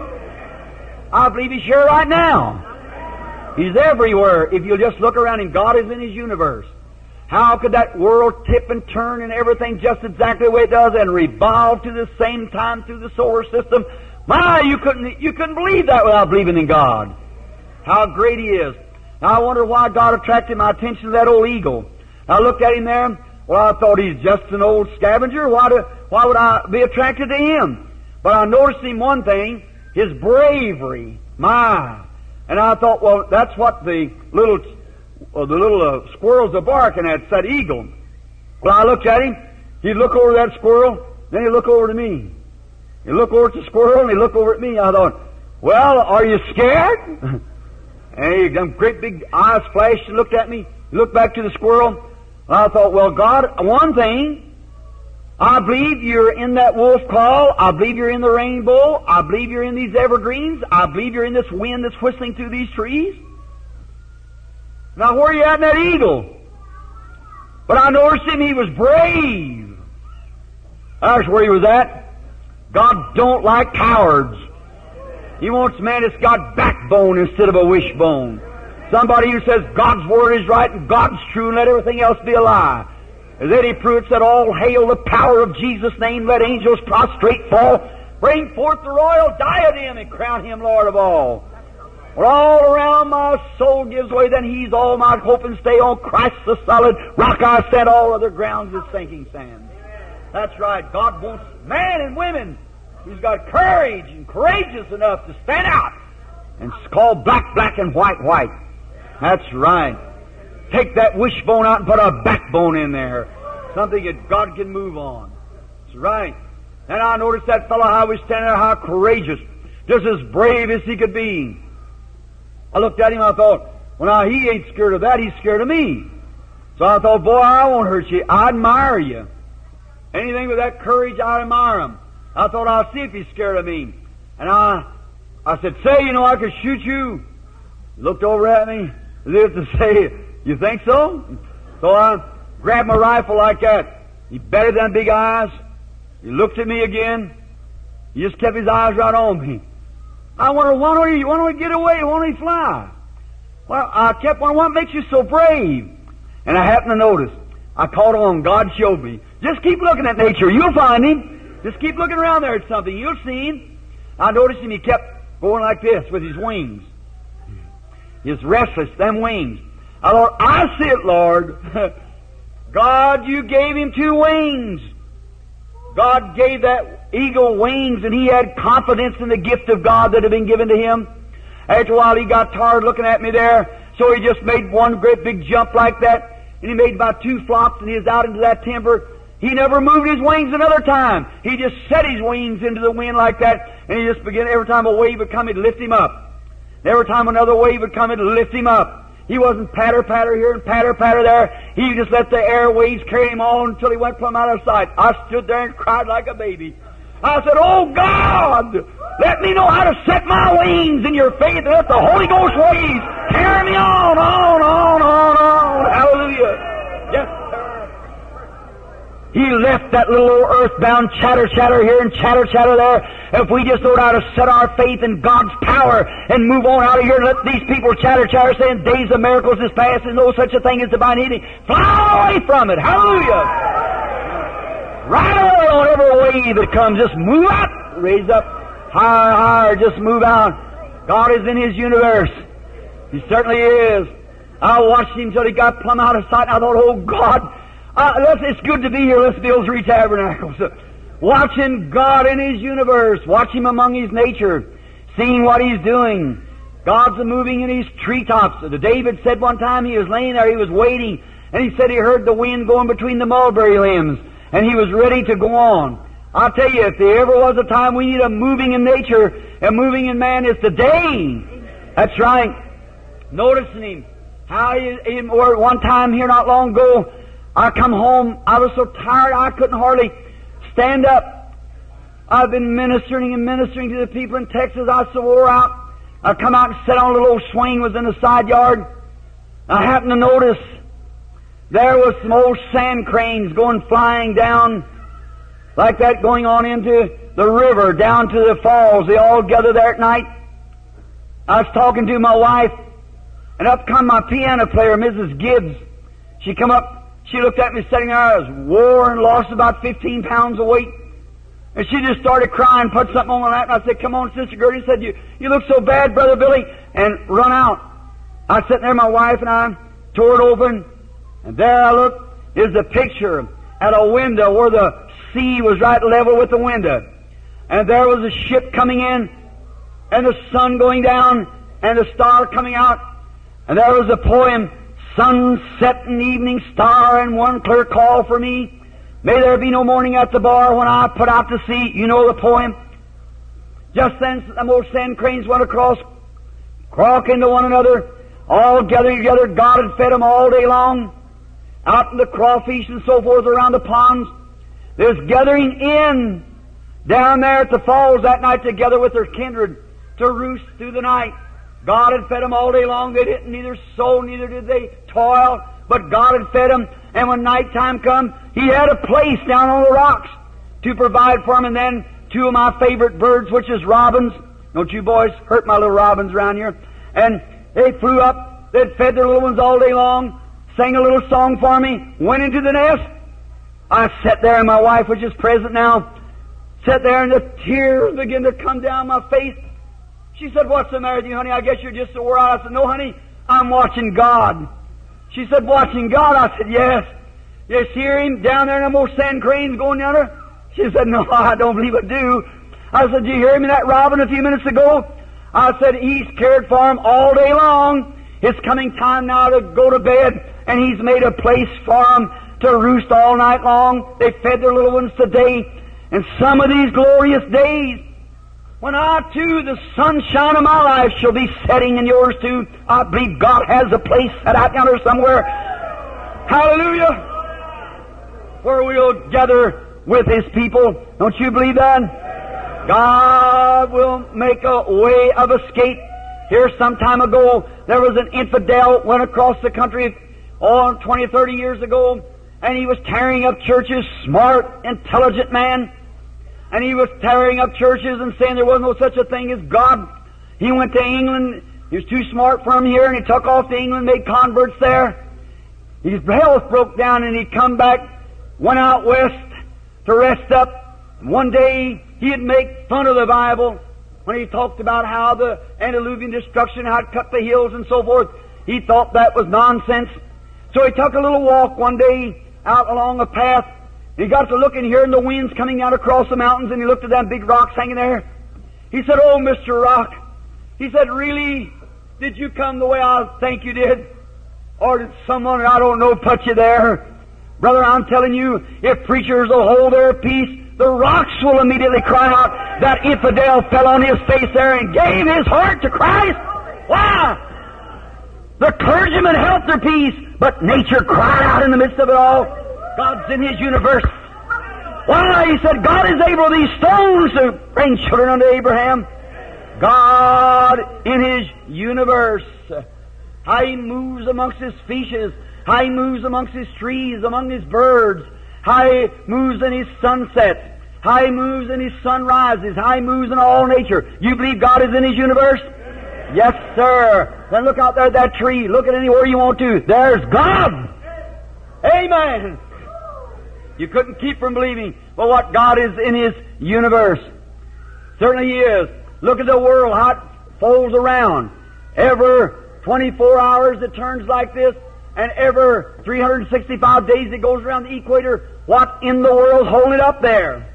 S2: I believe He's here right now. He's everywhere if you'll just look around Him. God is in His universe. How could that world tip and turn and everything just exactly the way it does and revolve to the same time through the solar system? My, you couldn't, you couldn't believe that without believing in God. How great He is. Now I wonder why God attracted my attention to that old eagle. I looked at him there. Well, I thought he's just an old scavenger. Why, do, why would I be attracted to him? But I noticed him one thing, his bravery. My. And I thought, well, that's what the little uh, the little uh, squirrels are barking at, that eagle. Well, I looked at him. He'd look over that squirrel, then he'd look over to me. He'd look over at the squirrel, and he'd look over at me. I thought, well, are you scared? And he, them great big eyes flashed and looked at me. He looked back to the squirrel. I thought, well, God, one thing, I believe you're in that wolf call. I believe you're in the rainbow. I believe you're in these evergreens. I believe you're in this wind that's whistling through these trees. Now, where are you at in that eagle? But I noticed him, he was brave. That's where he was at. God don't like cowards. He wants man that's got backbone instead of a wishbone. Somebody who says God's Word is right and God's true and let everything else be a lie. As Eddie Pruitt said, all hail the power of Jesus' name, let angels prostrate fall. Bring forth the royal diadem and crown Him Lord of all. When all around my soul gives way, then He's all my hope and stay on Christ the solid rock I stand, all other grounds is sinking sand. That's right. God wants men and women who's got courage and courageous enough to stand out and call black, black, and white, white. That's right. Take that wishbone out and put a backbone in there. Something that God can move on. That's right. And I noticed that fellow, how he was standing there, how courageous, just as brave as he could be. I looked at him, I thought, well, now he ain't scared of that, he's scared of me. So I thought, boy, I won't hurt you. I admire you. Anything with that courage, I admire him. I thought, I'll see if he's scared of me. And I I said, say, you know, I could shoot you. He looked over at me, as if to say, you think so? So I grabbed my rifle like that. He betted them big eyes. He looked at me again. He just kept his eyes right on me. I wondered, why don't he, why don't he get away? Why don't he fly? Well, I kept wondering, what makes you so brave? And I happened to notice. I caught on. God showed me. Just keep looking at nature. You'll find him. Just keep looking around there at something. You'll see him. I noticed him. He kept going like this with his wings. He's restless, them wings. I thought, I see it, Lord. God, you gave him two wings. God gave that eagle wings, and he had confidence in the gift of God that had been given to him. After a while, he got tired looking at me there, so he just made one great big jump like that, and he made about two flops, and he was out into that timber. He never moved his wings another time. He just set his wings into the wind like that, and he just began, every time a wave would come, he'd lift him up. Every time another wave would come, it'd lift him up. He wasn't patter-patter here and patter-patter there. He just let the air waves carry him on until he went plumb out of sight. I stood there and cried like a baby. I said, oh God, let me know how to set my wings in your faith and let the Holy Ghost waves carry me on, on, on, on, on. Hallelujah. Yes, sir. He left that little old earthbound chatter-chatter here and chatter-chatter there. If we just know how to set our faith in God's power and move on out of here and let these people chatter-chatter saying days of miracles is past and no such a thing as divine healing, fly away from it. Hallelujah. Right away on every wave that comes. Just move out. Raise up. Higher, higher. Just move out. God is in His universe. He certainly is. I watched Him till He got plumb out of sight, and I thought, oh God, uh, let's, it's good to be here. Let's build three tabernacles. Watching God in His universe, watch Him among His nature, seeing what He's doing. God's moving in His treetops. David said one time he was laying there, he was waiting, and he said he heard the wind going between the mulberry limbs, and he was ready to go on. I'll tell you, if there ever was a time we need a moving in nature and moving in man, it's today. That's right. Noticing Him, how He, he or one time here not long ago, I come home, I was so tired I couldn't hardly stand up. I've been ministering and ministering to the people in Texas. I so wore out. I come out and sat on a little old swing, was in the side yard. I happened to notice there was some old sand cranes going flying down like that, going on into the river, down to the falls. They all gather there at night. I was talking to my wife, and up come my piano player, Missus Gibbs. She come up. She looked at me sitting there. I was wore and lost about fifteen pounds of weight. And she just started crying, put something on my lap, and I said, come on, Sister Gertie. She said, you, you look so bad, Brother Billy, and run out. I was sitting there, my wife and I, tore it open, and there I looked, is the picture at a window where the sea was right level with the window. And there was a ship coming in, and the sun going down, and the star coming out. And there was a poem, sunset and evening star, and one clear call for me. May there be no morning at the bar when I put out to sea. You know the poem. Just then, the old sand cranes went across, croak into one another, all gathered together. God had fed them all day long. out in the crawfish and so forth around the ponds. They was gathering in down there at the falls that night together with their kindred to roost through the night. God had fed them all day long. They didn't neither sow, neither did they toil, but God had fed them. And when nighttime come, He had a place down on the rocks to provide for them. And then two of my favorite birds, which is robins. Don't you boys hurt my little robins around here? And they flew up. They'd fed their little ones all day long, sang a little song for me, went into the nest. I sat there, and my wife, which is present now, sat there, and the tears began to come down my face. She said, "What's the matter with you, honey? I guess you're just so wore out." I said, "No, honey, I'm watching God." She said, "Watching God?" I said, "Yes." "You hear Him down there in them old sand cranes going down there?" She said, "No, I don't believe I do." I said, "Did you hear Him in that robin a few minutes ago?" I said, "He's cared for him all day long. It's coming time now to go to bed, and He's made a place for them to roost all night long. They fed their little ones today. And some of these glorious days, when I, too, the sunshine of my life shall be setting in yours, too, I believe God has a place set out yonder somewhere. Hallelujah! Where we'll gather with His people. Don't you believe that? God will make a way of escape. Here some time ago, there was an infidel went across the country, oh, twenty, thirty years ago, and he was tearing up churches, smart, intelligent man. And he was tearing up churches and saying there wasn't no such a thing as God. He went to England. He was too smart for him here, and he took off to England, made converts there. His health broke down, and he come back, went out west to rest up. One day, he'd make fun of the Bible when he talked about how the antediluvian destruction, how it cut the hills and so forth. He thought that was nonsense. So he took a little walk one day out along a path. He got to looking here, and the wind's coming out across the mountains, and he looked at them big rocks hanging there. He said, "Oh, Mister Rock," he said, "really, did you come the way I think you did? Or did someone, I don't know, put you there? Brother, I'm telling you, if preachers will hold their peace, the rocks will immediately cry out. That infidel fell on his face there and gave his heart to Christ. Why? The clergymen held their peace, but nature cried out in the midst of it all. God's in His universe. Why? He said, God is able these stones to bring children unto Abraham. God in His universe. How He moves amongst His fishes. How He moves amongst His trees, among His birds. How He moves in His sunsets. How He moves in His sunrises. How He moves in all nature. You believe God is in His universe? Yes, sir. Then look out there at that tree. Look at anywhere you want to. There's God. Amen. You couldn't keep from believing but what God is in His universe. Certainly He is. Look at the world, how it folds around. Every twenty-four hours it turns like this, and every three hundred sixty-five days it goes around the equator. What in the world's holding it up there?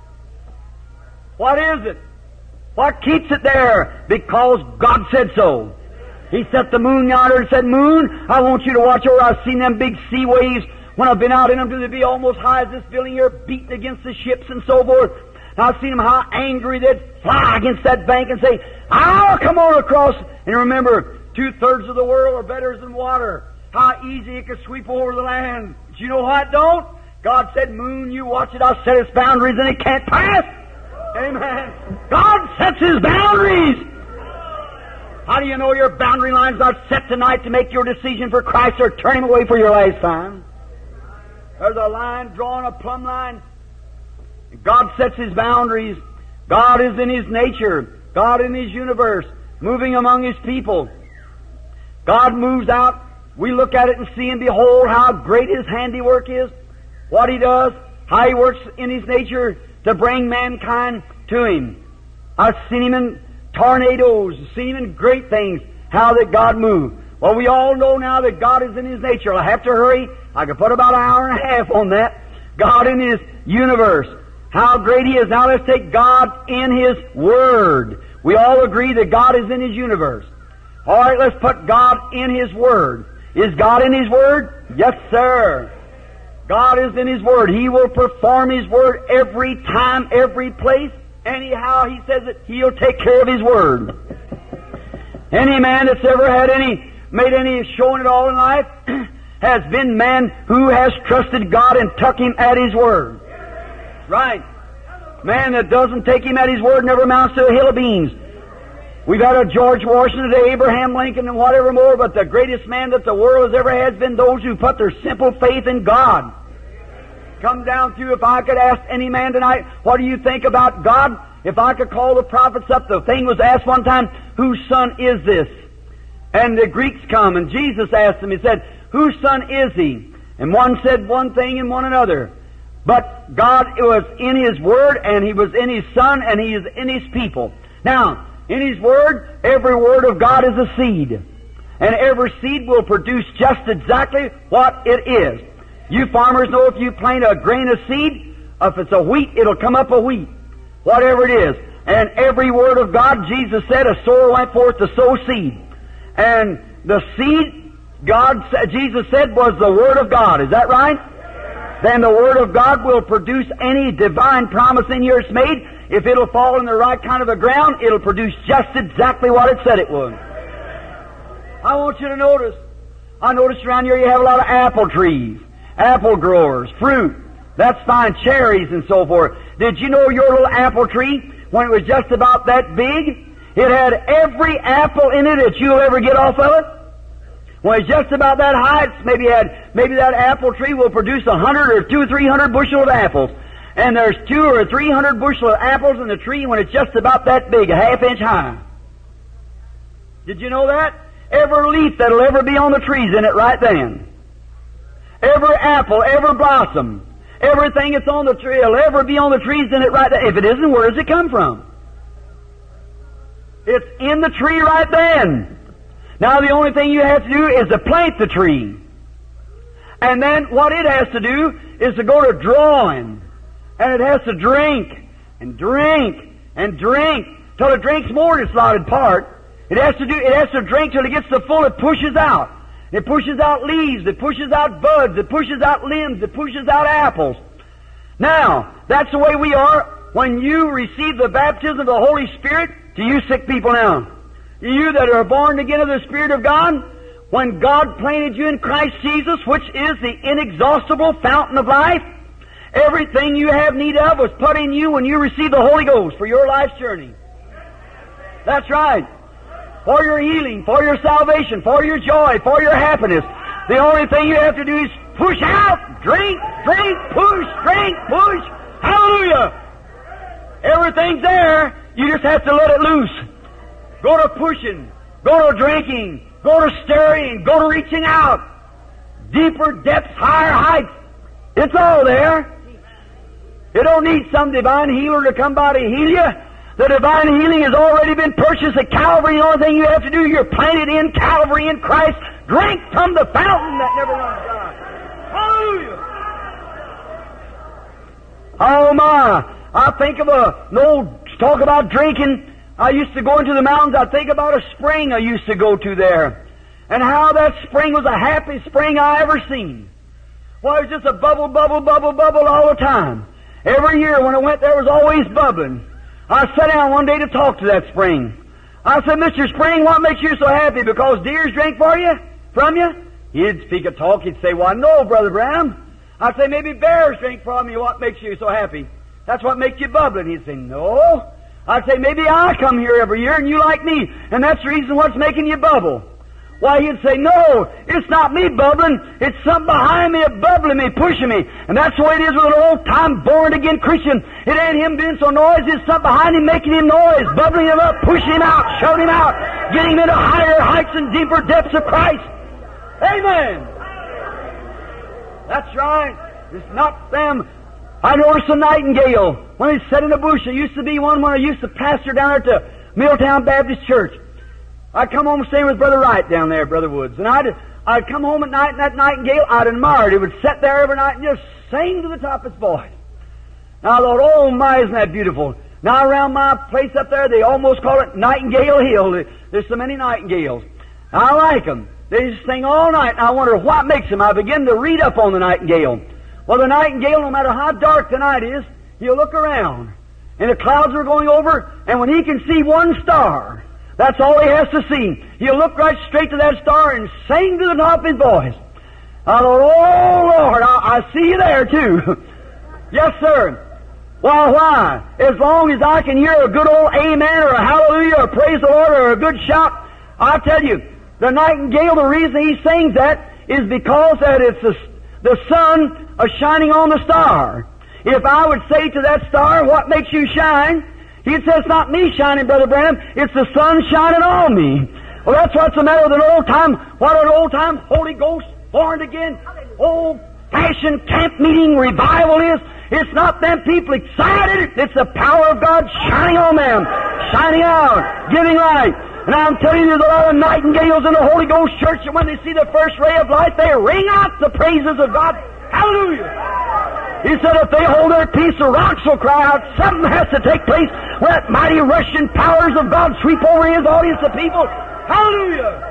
S2: What is it? What keeps it there? Because God said so. He set the moon yonder and said, "Moon, I want you to watch over." I've seen them big sea waves when I've been out in them, to be almost high as this building here, beating against the ships and so forth. And I've seen them how angry they'd fly against that bank and say, "I'll come on across." And remember, two-thirds of the world are better than water. How easy it could sweep over the land. But you know why it don't? God said, "Moon, you watch it. I'll set its boundaries and it can't pass." Amen. God sets His boundaries. How do you know your boundary line's not set tonight to make your decision for Christ or turn Him away for your last time? There's a line drawn, a plumb line. God sets His boundaries. God is in His nature. God in His universe, moving among His people. God moves out. We look at it and see and behold how great His handiwork is, what He does, how He works in His nature to bring mankind to Him. I've seen Him in tornadoes, seen Him in great things, how that God moved. Well, we all know now that God is in His nature. I have to hurry. I could put about an hour and a half on that. God in His universe. How great He is. Now let's take God in His Word. We all agree that God is in His universe. All right, let's put God in His Word. Is God in His Word? Yes, sir. God is in His Word. He will perform His Word every time, every place. Anyhow He says it, He'll take care of His Word. Any man that's ever had any, made any showing at all in life, has been man who has trusted God and took Him at His word. Right. Man that doesn't take Him at His word never amounts to a hill of beans. We've had a George Washington, a Abraham Lincoln, and whatever more, but the greatest man that the world has ever had has been those who put their simple faith in God. Come down to, if I could ask any man tonight, what do you think about God? If I could call the prophets up, the thing was asked one time, whose son is this? And the Greeks come, and Jesus asked them, He said, whose son is He? And one said one thing and one another. But God was in His Word, and He was in His Son, and He is in His people. Now, in His Word, every word of God is a seed. And every seed will produce just exactly what it is. You farmers know if you plant a grain of seed, if it's a wheat, it'll come up a wheat. Whatever it is. And every word of God, Jesus said, a sower went forth to sow seed. And the seed, God, Jesus said, was the Word of God. Is that right? Then the Word of God will produce any divine promise in here it's made. If it'll fall in the right kind of a ground, it'll produce just exactly what it said it would. I want you to notice, I noticed around here you have a lot of apple trees, apple growers, fruit. That's fine, cherries and so forth. Did you know your little apple tree, when it was just about that big, it had every apple in it that you'll ever get off of it? When it's just about that high, it's maybe had, maybe that apple tree will produce a hundred or two or three hundred bushel of apples. And there's two or three hundred bushel of apples in the tree when it's just about that big, a half inch high. Did you know that? Every leaf that'll ever be on the tree's in it right then. Every apple, every blossom, everything that's on the tree will ever be on the trees in it right then. If it isn't, where does it come from? It's in the tree right then. Now the only thing you have to do is to plant the tree. And then what it has to do is to go to drawing. And it has to drink, and drink, and drink, till it drinks more than its allotted part. It has to do, it has to drink till it gets so full it pushes out. It pushes out leaves, it pushes out buds, it pushes out limbs, it pushes out apples. Now, that's the way we are when you receive the baptism of the Holy Spirit. To you sick people now, you that are born again of the Spirit of God, when God planted you in Christ Jesus, which is the inexhaustible fountain of life, everything you have need of was put in you when you received the Holy Ghost for your life's journey. That's right. For your healing, for your salvation, for your joy, for your happiness. The only thing you have to do is push out, drink, drink, push, drink, push. Hallelujah! Everything's there. You just have to let it loose. Go to pushing, go to drinking, go to stirring, go to reaching out. Deeper depths, higher heights. It's all there. You don't need some divine healer to come by to heal you. The divine healing has already been purchased at Calvary. The only thing you have to do, you're planted in Calvary in Christ. Drink from the fountain that never runs dry. Hallelujah! Oh my! I think of a, an old talk about drinking. I used to go into the mountains. I think about a spring I used to go to there. And how that spring was the happiest spring I ever seen. Well, it was just a bubble, bubble, bubble, bubble all the time. Every year when I went there, it was always bubbling. I sat down one day to talk to that spring. I said, Mister Spring, what makes you so happy? Because deers drink for you? From you? He'd speak a talk. He'd say, why, no, Brother Branham. I'd say, maybe bears drink from you. What makes you so happy? That's what makes you bubbling. He'd say, no. I'd say, maybe I come here every year and you like me, and that's the reason what's making you bubble. Why, he'd say, no, it's not me bubbling. It's something behind me bubbling me, pushing me. And that's the way it is with an old-time born-again Christian. It ain't him being so noisy. It's something behind him making him noise, bubbling him up, pushing him out, shouting him out, getting him into higher heights and deeper depths of Christ. Amen. That's right. It's not them. I noticed a nightingale when he sat in a bush. There used to be one when I used to pastor down there at the Milltown Baptist Church. I'd come home staying with Brother Wright down there, Brother Woods. And I'd, I'd come home at night, and that nightingale, I'd admire it. It would sit there every night and just sing to the top of its voice. Now I thought, oh my, isn't that beautiful? Now around my place up there, they almost call it Nightingale Hill. There's so many nightingales. I like them. They just sing all night, and I wonder what makes them. I begin to read up on the nightingale. Well, the nightingale, no matter how dark the night is, he'll look around. And the clouds are going over, and when he can see one star, that's all he has to see. He'll look right straight to that star and sing to the top of his voice. I thought, oh, Lord, I, I see you there, too. Yes, sir. Why, why? As long as I can hear a good old amen or a hallelujah or praise the Lord or a good shout, I'll tell you, the nightingale, the reason he sings that is because that it's the, the sun a shining on the star. If I would say to that star, what makes you shine? He'd say, it's not me shining, Brother Branham, it's the sun shining on me. Well, that's what's the matter with an old-time, what an old-time Holy Ghost, born again, old-fashioned camp meeting revival is. It's not them people excited, it's the power of God shining on them, shining out, giving light. And I'm telling you, there's a lot of nightingales in the Holy Ghost church, and when they see the first ray of light, they ring out the praises of God. Hallelujah! He said if they hold their peace, the rocks will cry out. Something has to take place when that mighty rushing powers of God sweep over His audience of people. Hallelujah!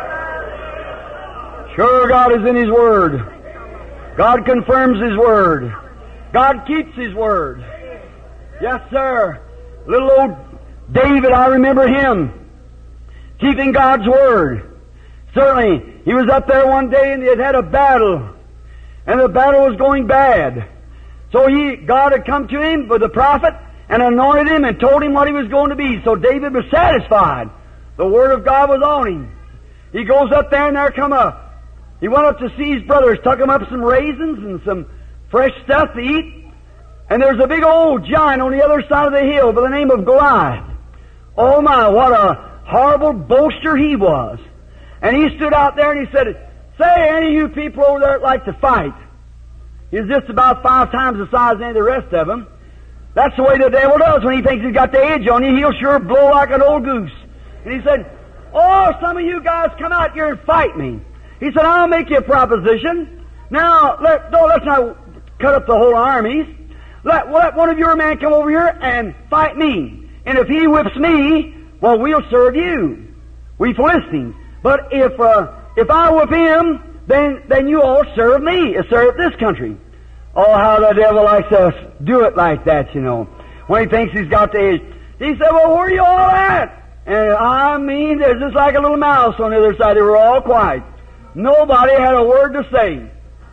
S2: Sure, God is in His Word. God confirms His Word. God keeps His Word. Yes, sir. Little old David, I remember him keeping God's Word. Certainly, he was up there one day and they had had a battle. And the battle was going bad. So he, God had come to him with the prophet and anointed him and told him what he was going to be. So David was satisfied. The Word of God was on him. He goes up there and there come a, he went up to see his brothers, took them up some raisins and some fresh stuff to eat. And there's a big old giant on the other side of the hill by the name of Goliath. Oh my, what a horrible boaster he was. And he stood out there and he said, say, any of you people over there that like to fight. He's just about five times the size of any of the rest of them. That's the way the devil does when he thinks he's got the edge on you. He'll sure blow like an old goose. And he said, oh, some of you guys come out here and fight me. He said, I'll make you a proposition. Now, let, no, let's not cut up the whole armies. Let, let one of your men come over here and fight me. And if he whips me, well, we'll serve you. We Philistines. But if, uh, if I whip him, then, then you all serve me, serve this country. Oh, how the devil likes to do it like that, you know. When he thinks he's got the edge. He said, well, where are you all at? And I mean, there's just like a little mouse on the other side. They were all quiet. Nobody had a word to say.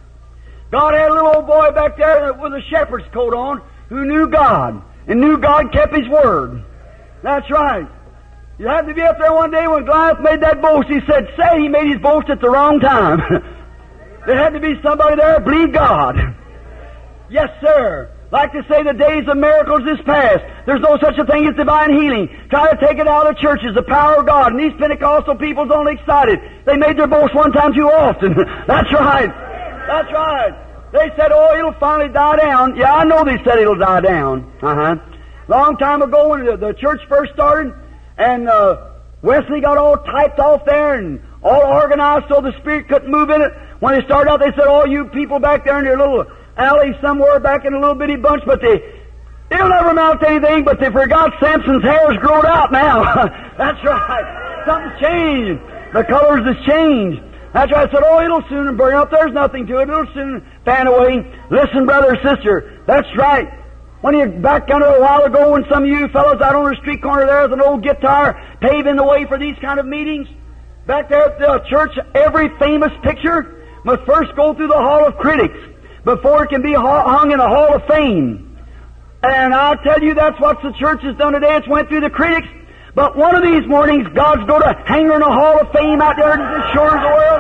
S2: God had a little old boy back there with a shepherd's coat on who knew God, and knew God kept His Word. That's right. You had to be up there one day when Goliath made that boast. He said, say he made his boast at the wrong time. There had to be somebody there who believed God. Yes, sir. Like to say the days of miracles is past. There's no such a thing as divine healing. Try to take it out of the churches, the power of God. And these Pentecostal people's only excited. They made their boast one time too often. That's right. That's right. They said, oh, it'll finally die down. Yeah, I know they said it'll die down. Uh-huh. Long time ago when the, the church first started, and uh, Wesley got all typed off there and all organized so the Spirit couldn't move in it. When they started out, they said, oh, you people back there in your little alley somewhere back in a little bitty bunch, but they, they'll never amount to anything, but they forgot Samson's hair's grown out now. That's right. Something's changed. The colors has changed. That's right. I said, oh, it'll soon burn up. There's nothing to it. It'll soon fan away. Listen, brother or sister, that's right. When you back under a while ago when some of you fellows out on the street corner there with an old guitar paving the way for these kind of meetings, back there at the church, every famous picture must first go through the Hall of Critics before it can be hung in a Hall of Fame. And I'll tell you, that's what the church has done today. It's went through the critics. But one of these mornings, God's going to hang her in a Hall of Fame out there in the shores of the world.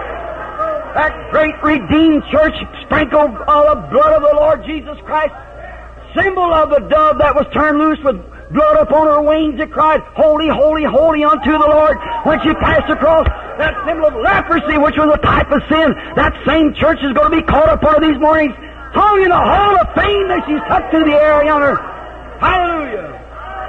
S2: That great redeemed church sprinkled all the blood of the Lord Jesus Christ, symbol of the dove that was turned loose with blood upon her wings. It cried, holy, holy, holy unto the Lord. When she passed across that symbol of leprosy, which was a type of sin, that same church is going to be caught up one of these mornings, hung in the Hall of Fame that she's tucked through the air yonder. Hallelujah.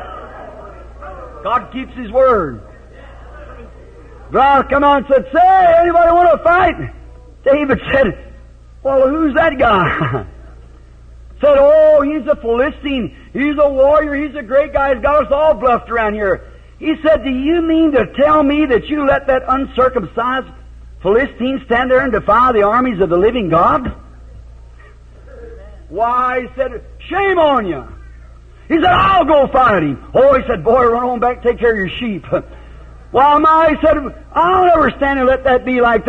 S2: God keeps His Word. God come on and said, say, anybody want to fight? David said, well, who's that guy? Said, oh, he's a Philistine. He's a warrior. He's a great guy. He's got us all bluffed around here. He said, do you mean to tell me that you let that uncircumcised Philistine stand there and defy the armies of the living God? Why, he said, shame on you. He said, I'll go fight him. Oh, he said, boy, run on back and take care of your sheep. Why, my, he said, I'll never stand and let that be like that.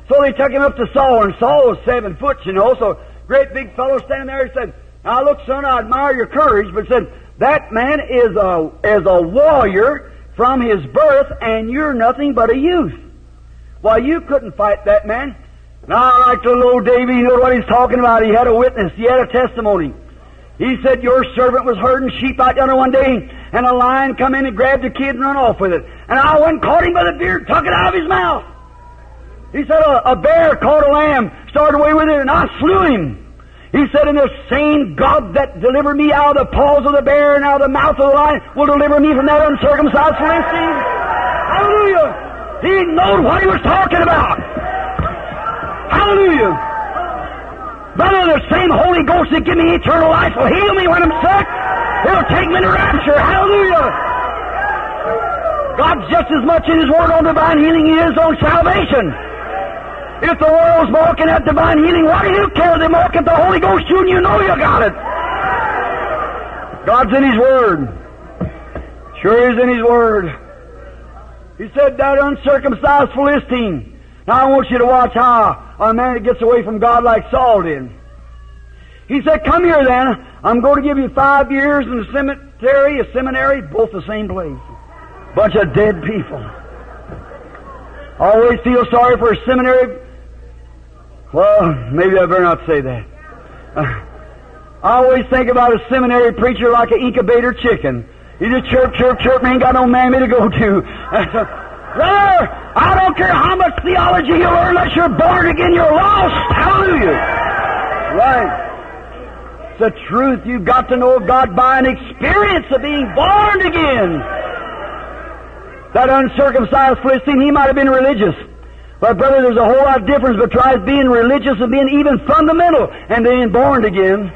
S2: So they took him up to Saul, and Saul was seven foot, you know, so great big fellow standing there. He said, now look, son, I admire your courage, but said, that man is a, is a warrior from his birth, and you're nothing but a youth. Well, you couldn't fight that man. Now, like the little old Davy, you know what he's talking about. He had a witness. He had a testimony. He said, your servant was herding sheep out yonder one day, and a lion come in and grabbed the kid and run off with it. And I went and caught him by the beard, took it out of his mouth. He said, a, a bear caught a lamb, started away with it, and I slew him. He said, and the same God that delivered me out of the paws of the bear and out of the mouth of the lion will deliver me from that uncircumcised Philistine. Hallelujah! He knew what he was talking about. Hallelujah! Brother, the same Holy Ghost that give me eternal life will heal me when I'm sick. He'll take me to rapture. Hallelujah! God's just as much in His Word on divine healing He is on salvation. If the world's walking at divine healing, why do you care? They walk at the Holy Ghost too, and you know you got it. God's in His Word. Sure is in His Word. He said, that uncircumcised Philistine. Now I want you to watch how a man that gets away from God like Saul did. He said, come here then. I'm going to give you five years in the cemetery, a seminary, both the same place. Bunch of dead people. I always feel sorry for a seminary. Well, maybe I better not say that. Uh, I always think about a seminary preacher like an incubator chicken. He just chirp, chirp, chirp, and ain't got no mammy to go to. Brother, I don't care how much theology you learn, unless you're born again, you're lost. Hallelujah. Right. It's the truth. You've got to know God by an experience of being born again. That uncircumcised Philistine, he might have been religious. But brother, there's a whole lot of difference between being religious and being even fundamental and being born again.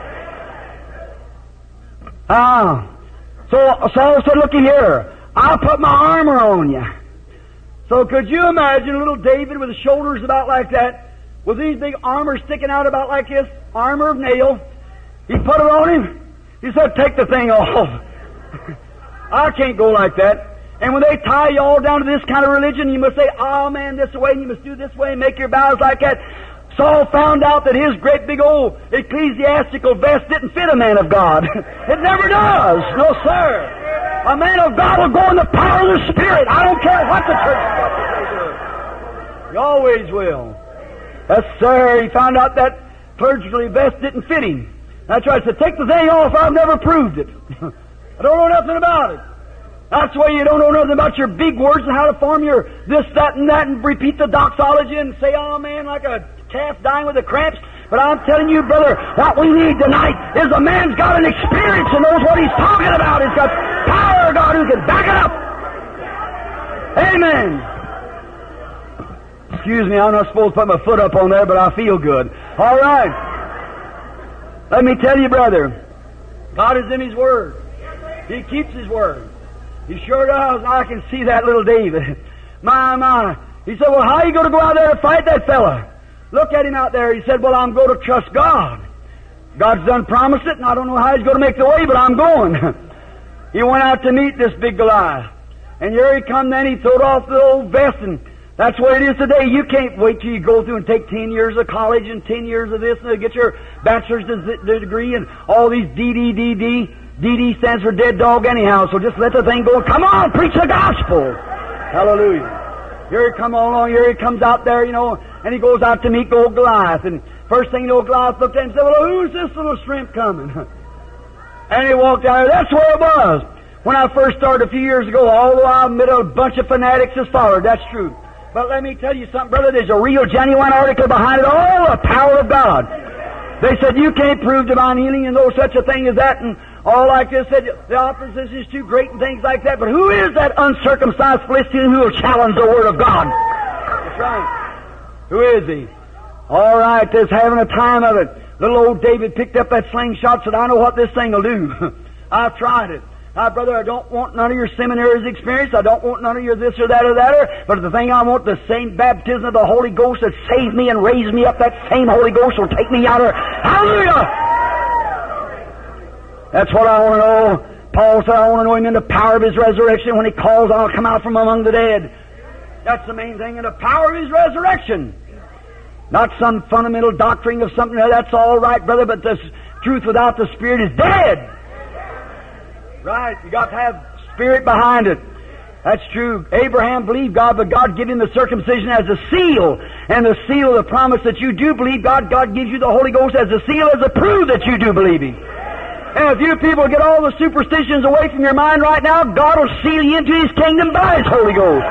S2: Ah. So Saul said, looky here, I'll put my armor on you. So could you imagine little David with his shoulders about like that, with these big armor sticking out about like this, armor of nail. He put it on him. He said, take the thing off. I can't go like that. And when they tie you all down to this kind of religion, you must say, oh man, this way, and you must do this way, and make your vows like that. Saul found out that his great big old ecclesiastical vest didn't fit a man of God. It never does. No, sir. A man of God will go in the power of the Spirit. I don't care what the church does. He always will. Yes, sir. He found out that clergy vest didn't fit him. That's right. He said, take the thing off. I've never proved it. I don't know nothing about it. That's why you don't know nothing about your big words and how to form your this, that, and that, and repeat the doxology and say, oh man, like a calf dying with the cramps. But I'm telling you, brother, what we need tonight is a man's got an experience and knows what he's talking about. He's got power of God who can back it up. Amen. Excuse me, I'm not supposed to put my foot up on there, but I feel good. All right. Let me tell you, brother, God is in His Word. He keeps His Word. He sure does. I can see that little David. My, my. He said, well, how are you going to go out there and fight that fella? Look at him out there. He said, well, I'm going to trust God. God's done promised it, and I don't know how He's going to make the way, but I'm going. He went out to meet this big Goliath. And here he come then, he throwed off the old vest, and that's what it is today. You can't wait till you go through and take ten years of college and ten years of this and get your bachelor's degree and all these D D D D. D D stands for dead dog anyhow, so just let the thing go. Come on, preach the gospel. Hallelujah. Here he come along, here he comes out there, you know, and he goes out to meet old Goliath. And first thing you know, Goliath looked at him and said, well, who's this little shrimp coming? And he walked out there. That's where it was. When I first started a few years ago, although I met a bunch of fanatics as followed, that's true. But let me tell you something, brother, there's a real genuine article behind it all, the power of God. They said, you can't prove divine healing and no such a thing as that, and all like this, said the opposition is too great and things like that. But who is that uncircumcised Philistine who will challenge the Word of God? That's right. Who is he? All right, there's having a time of it. Little old David picked up that slingshot and said, I know what this thing will do. I've tried it. Now, brother, I don't want none of your seminary's experience. I don't want none of your this or that or that. Or, but the thing I want, the same baptism of the Holy Ghost that saved me and raised me up, that same Holy Ghost will take me out of. Hallelujah! That's what I want to know. Paul said, I want to know Him in the power of His resurrection. When He calls, I'll come out from among the dead. That's the main thing, in the power of His resurrection. Not some fundamental doctrine of something. That's all right, brother, but the truth without the Spirit is dead. Right. You got to have Spirit behind it. That's true. Abraham believed God, but God gave him the circumcision as a seal. And the seal of the promise that you do believe God, God gives you the Holy Ghost as a seal, as a proof that you do believe Him. And if you people get all the superstitions away from your mind right now, God will seal you into His kingdom by His Holy Ghost.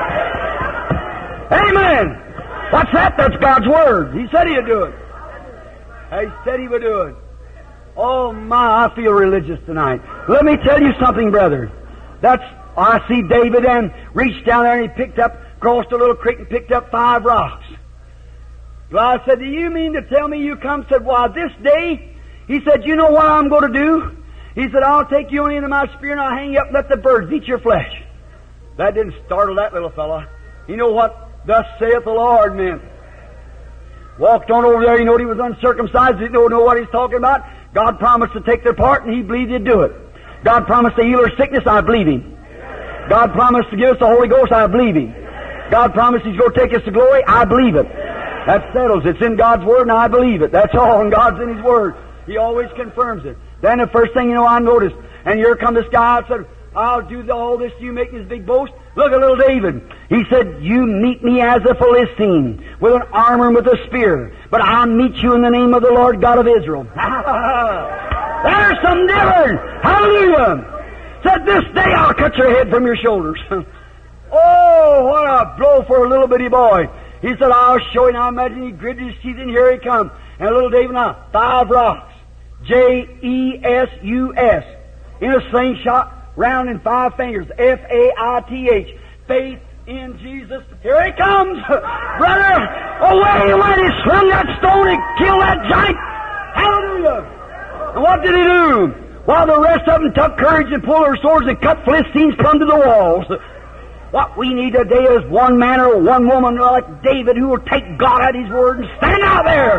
S2: Amen. What's that? That's God's Word. He said He'd do it. He said He would do it. Oh my, I feel religious tonight. Let me tell you something, brother. That's, I see David and reached down there and he picked up, crossed a little creek and picked up five rocks. Well, I said, do you mean to tell me you come? Said, why, this day, he said, you know what I'm going to do? He said, I'll take you into my spear and I'll hang you up and let the birds eat your flesh. That didn't startle that little fella. You know what thus saith the Lord meant? Walked on over there, you know he was uncircumcised, didn't know, know what he's talking about. God promised to take their part and He believed He'd do it. God promised to heal our sickness, I believe Him. God promised to give us the Holy Ghost, I believe Him. God promised He's going to take us to glory, I believe it. That settles. It's in God's Word and I believe it. That's all, and God's in His Word. He always confirms it. Then the first thing you know, I noticed, and here come this guy out and said, I'll do all this to you, make this big boast. Look at little David. He said, you meet me as a Philistine, with an armor and with a spear, but I'll meet you in the name of the Lord God of Israel. There's some difference. Hallelujah. Said, this day I'll cut your head from your shoulders. Oh, what a blow for a little bitty boy. He said, I'll show you. Now imagine he gritted his teeth and here he comes. And little David now, five rocks. J E S U S. In a slingshot, round in five fingers. F A I T H. Faith in Jesus. Here he comes. Brother, away he went. He slung that stone and killed that giant. Hallelujah. And what did he do? While the rest of them took courage and pulled their swords and cut Philistines plumb to the walls. What we need today is one man or one woman like David who will take God at His word and stand out there.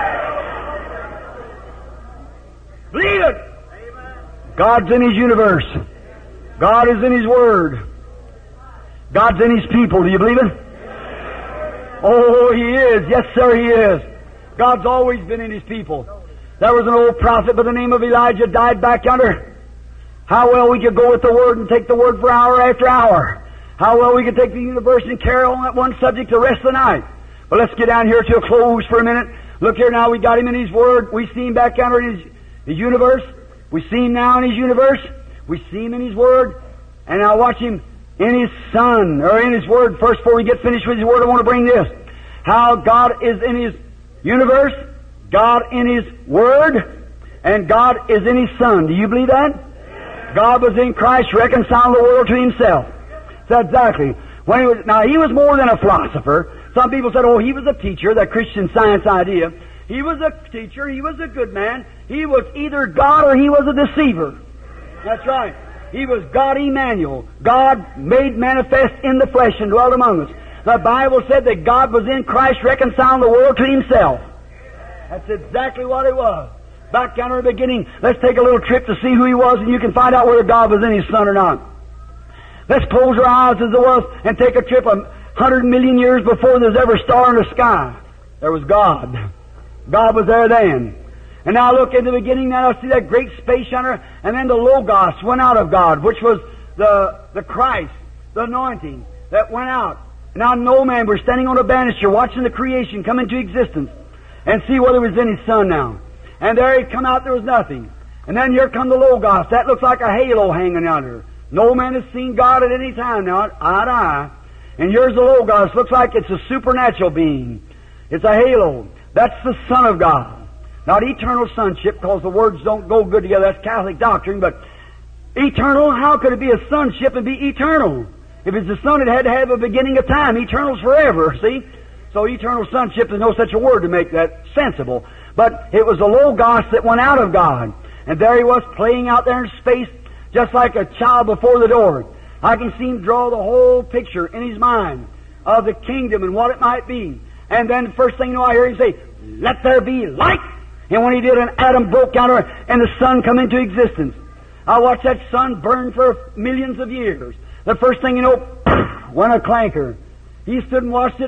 S2: Believe it. God's in His universe. God is in His Word. God's in His people. Do you believe it? Oh, He is. Yes, sir, He is. God's always been in His people. There was an old prophet by the name of Elijah died back yonder. How well we could go with the Word and take the Word for hour after hour. How well we could take the universe and carry on that one subject the rest of the night. But let's get down here to a close for a minute. Look here now, we got Him in His Word. We see Him back yonder in His, His universe. We see Him now in His universe. We see Him in His Word. And now watch Him in His Son, or in His Word. First, before we get finished with His Word, I want to bring this. How God is in His universe, God in His Word, and God is in His Son. Do you believe that? God was in Christ, reconciling the world to Himself. That's exactly. When he was, now, He was more than a philosopher. Some people said, oh, He was a teacher, that Christian Science idea. He was a teacher. He was a good man. He was either God or He was a deceiver. That's right. He was God Emmanuel. God made manifest in the flesh and dwelt among us. The Bible said that God was in Christ reconciling the world to Himself. That's exactly what it was. Back down at the beginning, let's take a little trip to see who He was, and you can find out whether God was in His Son or not. Let's close our eyes as it was and take a trip a hundred million years before there's ever a star in the sky. There was God. God was there then. And now look in the beginning, now I see that great space yonder, and then the Logos went out of God, which was the, the Christ, the anointing that went out. Now no man, we're standing on a banister watching the creation come into existence and see whether it was in His Son now. And there He come out, there was nothing. And then here come the Logos. That looks like a halo hanging yonder. No man has seen God at any time now, eye to eye. And here's the Logos. Looks like it's a supernatural being. It's a halo. That's the Son of God. Not eternal sonship, because the words don't go good together. That's Catholic doctrine. But eternal, how could it be a sonship and be eternal? If it's a son, it had to have a beginning of time. Eternal's forever, see? So eternal sonship, there's no such a word to make that sensible. But it was the Logos that went out of God. And there He was playing out there in space, just like a child before the door. I can see Him draw the whole picture in His mind of the kingdom and what it might be. And then the first thing you know, I hear Him say, let there be light. And when He did, an atom broke out and the sun come into existence. I watched that sun burn for millions of years. The first thing you know, went a clanker. He stood and watched it,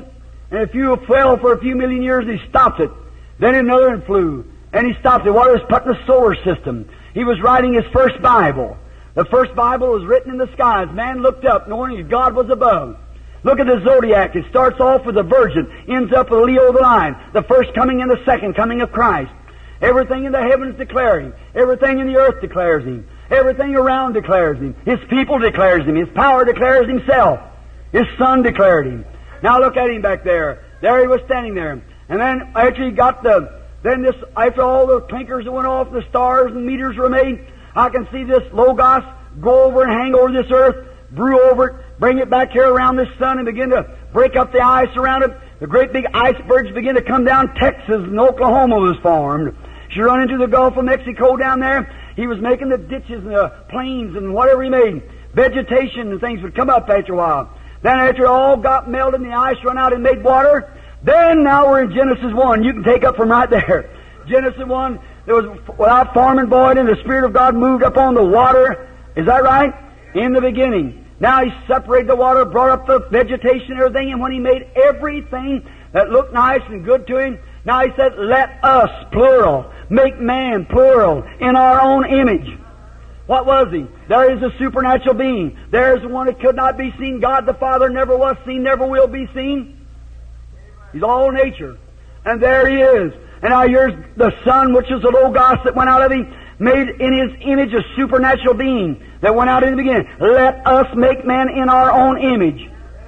S2: And a few fell for a few million years, and he stopped it. Then another one flew, and he stopped it. While he was put in the solar system, he was writing his first Bible. The first Bible was written in the skies. Man looked up, knowing that God was above. Look at the zodiac. It starts off with the Virgin, ends up with Leo the Lion, the first coming and the second coming of Christ. Everything in the heavens declares Him. Everything in the earth declares Him. Everything around declares Him. His people declares Him. His power declares Himself. His Son declared Him. Now look at Him back there. There He was standing there. And then after He got the, then this, after all the clinkers that went off, the stars and meters were made, I can see this Logos go over and hang over this earth, brew over it, bring it back here around this sun and begin to break up the ice around it. The great big icebergs begin to come down. Texas and Oklahoma was formed. She run into the Gulf of Mexico down there. He was making the ditches and the plains and whatever He made. Vegetation and things would come up after a while. Then after it all got melted and the ice run out and made water, then now we're in Genesis one. You can take up from right there. Genesis one, there was without form and void, and the Spirit of God moved up on the water. Is that right? In the beginning. Now He separated the water, brought up the vegetation and everything, and when He made everything that looked nice and good to Him, now He said, let us, plural, make man, plural, in our own image. What was He? There is a supernatural being. There is one that could not be seen. God the Father never was seen, never will be seen. He's all nature. And there He is. And now here's the Son, which is the Logos that went out of Him, made in His image a supernatural being that went out in the beginning. Let us make man in our own image.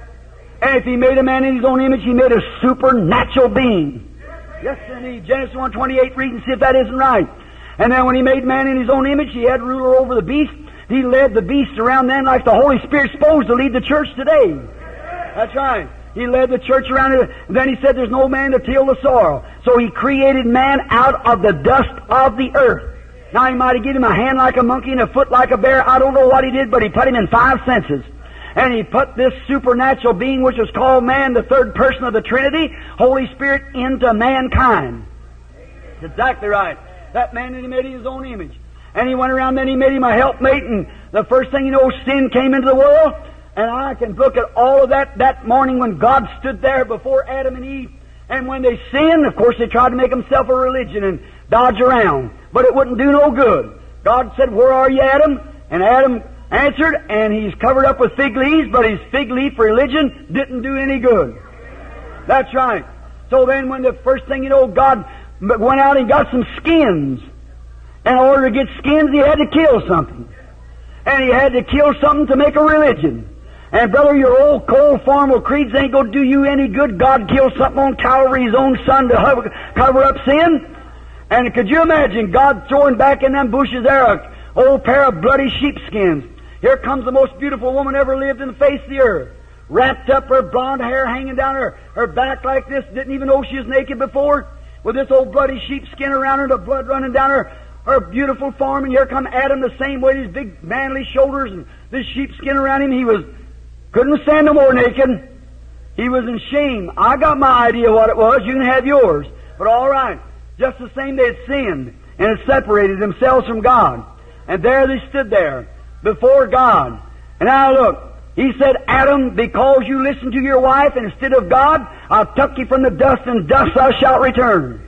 S2: And if He made a man in His own image, He made a supernatural being. Yes, indeed. Genesis one twenty-eight, read and see if that isn't right. And then when He made man in His own image, He had ruler over the beast. He led the beast around then like the Holy Spirit's supposed to lead the church today. That's right. He led the church around it. And then He said there's no man to till the soil. So He created man out of the dust of the earth. Now He might have given him a hand like a monkey and a foot like a bear. I don't know what He did, but He put him in five senses. And He put this supernatural being, which is called man, the third person of the Trinity, Holy Spirit, into mankind. That's exactly right. That man that He made in His own image. And He went around, then He made him a helpmate, and the first thing you know, sin came into the world. And I can look at all of that that morning when God stood there before Adam and Eve. And when they sinned, of course, they tried to make themselves a religion and dodge around. But it wouldn't do no good. God said, where are you, Adam? And Adam answered, and he's covered up with fig leaves, but his fig leaf religion didn't do any good. That's right. So then when the first thing you know, God went out and got some skins. And in order to get skins, He had to kill something. And He had to kill something to make a religion. And brother, your old cold formal creeds ain't going to do you any good. God killed something on Calvary, His own Son, to cover up sin. And could you imagine God throwing back in them bushes there a old pair of bloody sheepskins? Here comes the most beautiful woman ever lived in the face of the earth. Wrapped up, her blonde hair hanging down her, her back like this. Didn't even know she was naked before. With this old bloody sheepskin around her, the blood running down her, her beautiful form. And here come Adam the same way, his big manly shoulders and this sheepskin around him. He was couldn't stand no more naked. He was in shame. I got my idea what it was. You can have yours. But all right. Just the same, they had sinned and had separated themselves from God. And there they stood there before God. And now look, He said, Adam, because you listened to your wife instead of God, I'll tuck you from the dust, and dust thou shalt return.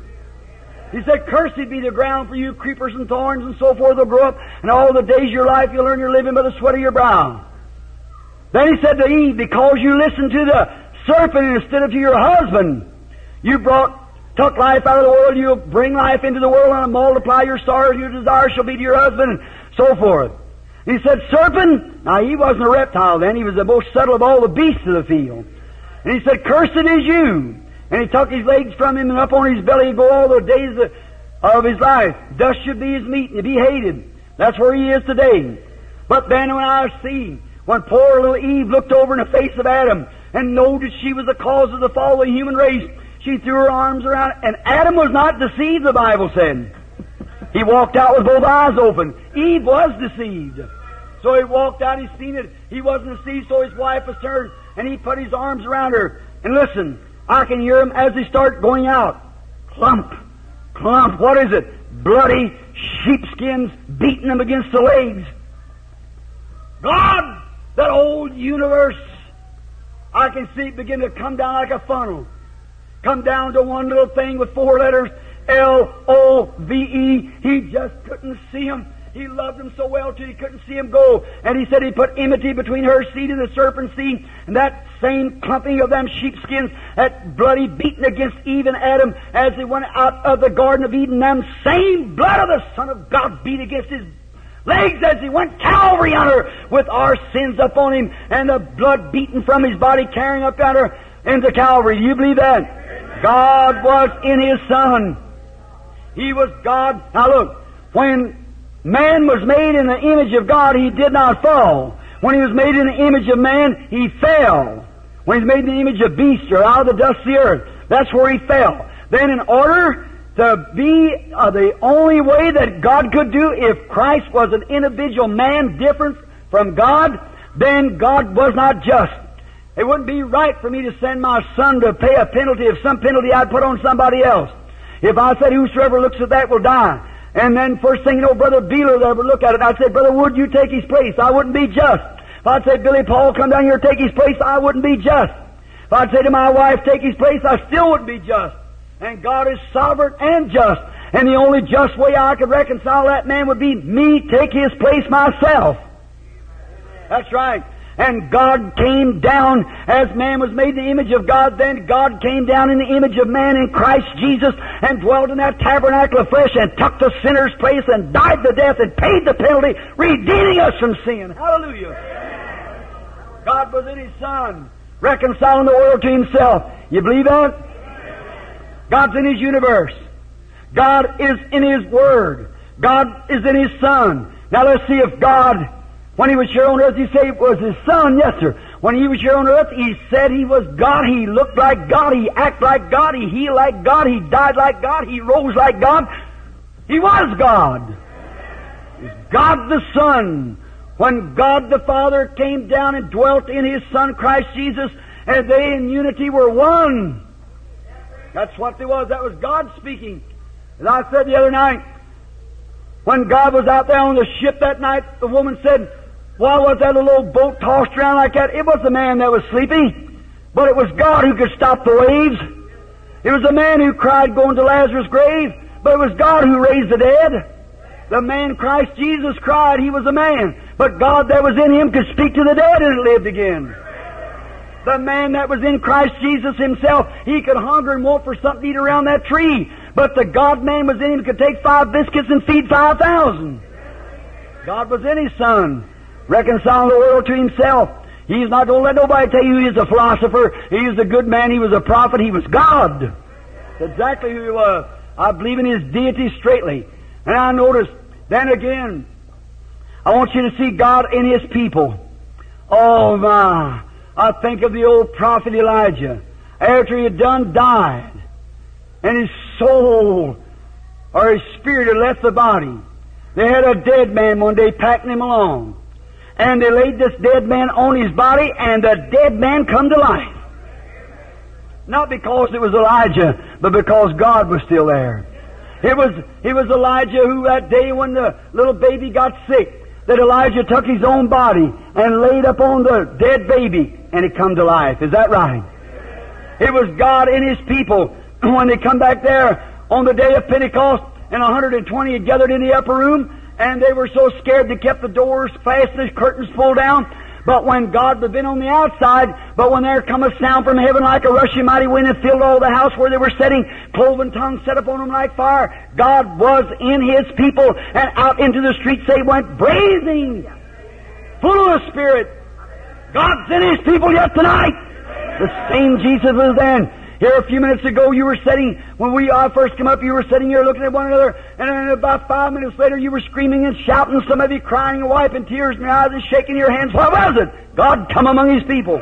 S2: He said, cursed be the ground for you, creepers and thorns and so forth will grow up, and all the days of your life you'll earn your living by the sweat of your brow. Then He said to Eve, because you listened to the serpent instead of to your husband, you brought, took life out of the world, you'll bring life into the world, and multiply your sorrows, your desires shall be to your husband, and so forth. He said, serpent, now he wasn't a reptile then, he was the most subtle of all the beasts of the field. And He said, cursed is you. And He took his legs from him, and up on his belly he'd go all the days of, of his life. Dust should be his meat, and to be hated. That's where he is today. But then when I see, when poor little Eve looked over in the face of Adam, and knew that she was the cause of the fall of the human race, she threw her arms around, and Adam was not deceived, the Bible said. He walked out with both eyes open. Eve was deceived. So he walked out, he seen it. He wasn't deceived, so his wife was turned, and he put his arms around her. And listen, I can hear him as they start going out. Clump, clump, what is it? Bloody sheepskins beating them against the legs. God, that old universe, I can see it begin to come down like a funnel. come down to one little thing with four letters, L O V E. He just couldn't see him. He loved him so well till he couldn't see him go. And he said he put enmity between her seed and the serpent's seed. And that same clumping of them sheepskins, that bloody beating against Eve and Adam as they went out of the Garden of Eden, them same blood of the Son of God beat against his legs as he went Calvary on her with our sins upon him and the blood beaten from his body carrying up on her into Calvary. Do you believe that? God was in His Son. He was God. Now look, when man was made in the image of God, he did not fall. When he was made in the image of man, he fell. When he was made in the image of beast or out of the dust of the earth, that's where he fell. Then in order to be uh, the only way that God could do, if Christ was an individual man different from God, then God was not just. It wouldn't be right for me to send my son to pay a penalty of some penalty I'd put on somebody else. If I said, whosoever looks at that will die. And then first thing you know, Brother Beeler there would look at it. I'd say, Brother Wood, you take his place. I wouldn't be just. If I'd say, Billy Paul, come down here, take his place, I wouldn't be just. If I'd say to my wife, take his place, I still wouldn't be just. And God is sovereign and just. And the only just way I could reconcile that man would be me take his place myself. That's right. And God came down as man was made in the image of God. Then God came down in the image of man in Christ Jesus and dwelt in that tabernacle of flesh and took the sinner's place and died the death and paid the penalty, redeeming us from sin. Hallelujah. God was in His Son, reconciling the world to Himself. You believe that? God's in His universe. God is in His Word. God is in His Son. Now let's see if God, when He was here on earth, He said it was His Son. Yes, sir. When He was here on earth, He said He was God. He looked like God. He acted like God. He healed like God. He died like God. He rose like God. He was God. He was God the Son. When God the Father came down and dwelt in His Son, Christ Jesus, and they in unity were one. That's what it was. That was God speaking. As I said the other night, when God was out there on the ship that night, the woman said, why was that little old boat tossed around like that? It was a man that was sleepy, but it was God who could stop the waves. It was a man who cried going to Lazarus' grave, but it was God who raised the dead. The man Christ Jesus cried, he was a man, but God that was in him could speak to the dead and it lived again. The man that was in Christ Jesus himself, he could hunger and want for something to eat around that tree. But the God-man was in him, could take five biscuits and feed five thousand. God was in His Son, reconciling the world to Himself. He's not going to let nobody tell you He's a philosopher, He was a good man, He was a prophet, He was God. That's exactly who He was. I believe in His deity straightly. And I notice, then again, I want you to see God in His people. Oh my! I think of the old prophet Elijah. After he had done died, and his soul or his spirit had left the body, they had a dead man one day packing him along. And they laid this dead man on his body, and the dead man come to life. Not because it was Elijah, but because God was still there. It was, it was Elijah who that day when the little baby got sick, that Elijah took his own body and laid upon the dead baby, and it come to life. Is that right? It was God in His people when they come back there on the day of Pentecost, and one hundred twenty had gathered in the upper room, and they were so scared they kept the doors fast and the curtains pulled down. But when God had been on the outside, but when there come a sound from heaven like a rushing mighty wind and filled all the house where they were sitting, cloven tongues set upon them like fire, God was in His people, and out into the streets they went blazing, full of the Spirit. God's in His people yet tonight. The same Jesus was then. Here a few minutes ago you were sitting, when we I first came up, you were sitting here looking at one another, and then about five minutes later you were screaming and shouting, some of you crying and wiping tears in your eyes and shaking your hands. What was it? God come among His people.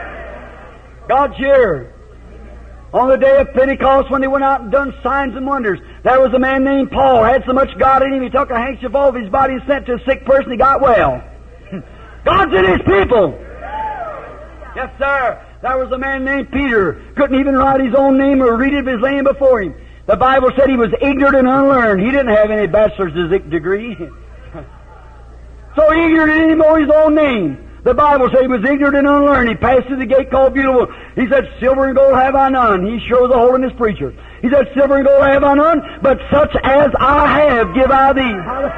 S2: God's here. On the day of Pentecost, when they went out and done signs and wonders, there was a man named Paul, had so much God in him, he took a handkerchief off his body and sent to a sick person, he got well. God's in His people. Yes, sir. There was a man named Peter, couldn't even write his own name or read it if his name before him. The Bible said he was ignorant and unlearned. He didn't have any bachelor's degree. So ignorant anymore his own name. The Bible says he was ignorant and unlearned. He passed through the gate called Beautiful. He said, silver and gold have I none. He sure was a holiness preacher. He said, silver and gold have I none, but such as I have give I thee.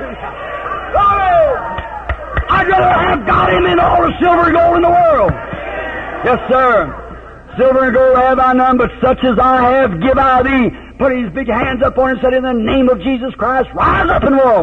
S2: I'd rather have got him in all the silver and gold in the world. Yes, sir. Silver and gold have I none, but such as I have give I thee. Put his big hands up on him and said, in the name of Jesus Christ, rise up and walk.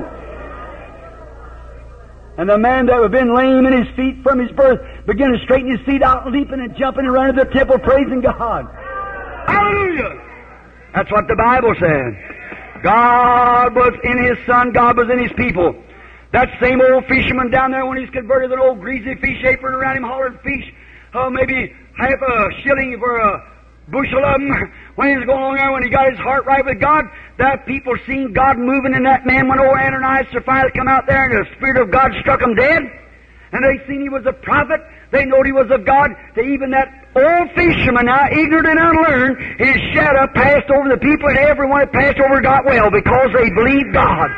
S2: And the man that had been lame in his feet from his birth began to straighten his feet out, leaping and jumping and running to the temple, praising God. Hallelujah! That's what the Bible said. God was in His Son, God was in His people. That same old fisherman down there, when he's converted, an old greasy fish apron around him, hollering fish, oh, maybe half a shilling for a bushel of them. When he was going along there, when he got his heart right with God, that people seen God moving in that man when old Ananias and Sapphira come out there and the Spirit of God struck him dead. And they seen he was a prophet. They knowed he was of God. To even that old fisherman now, ignorant and unlearned, his shadow passed over the people, and everyone that passed over got well because they believed God.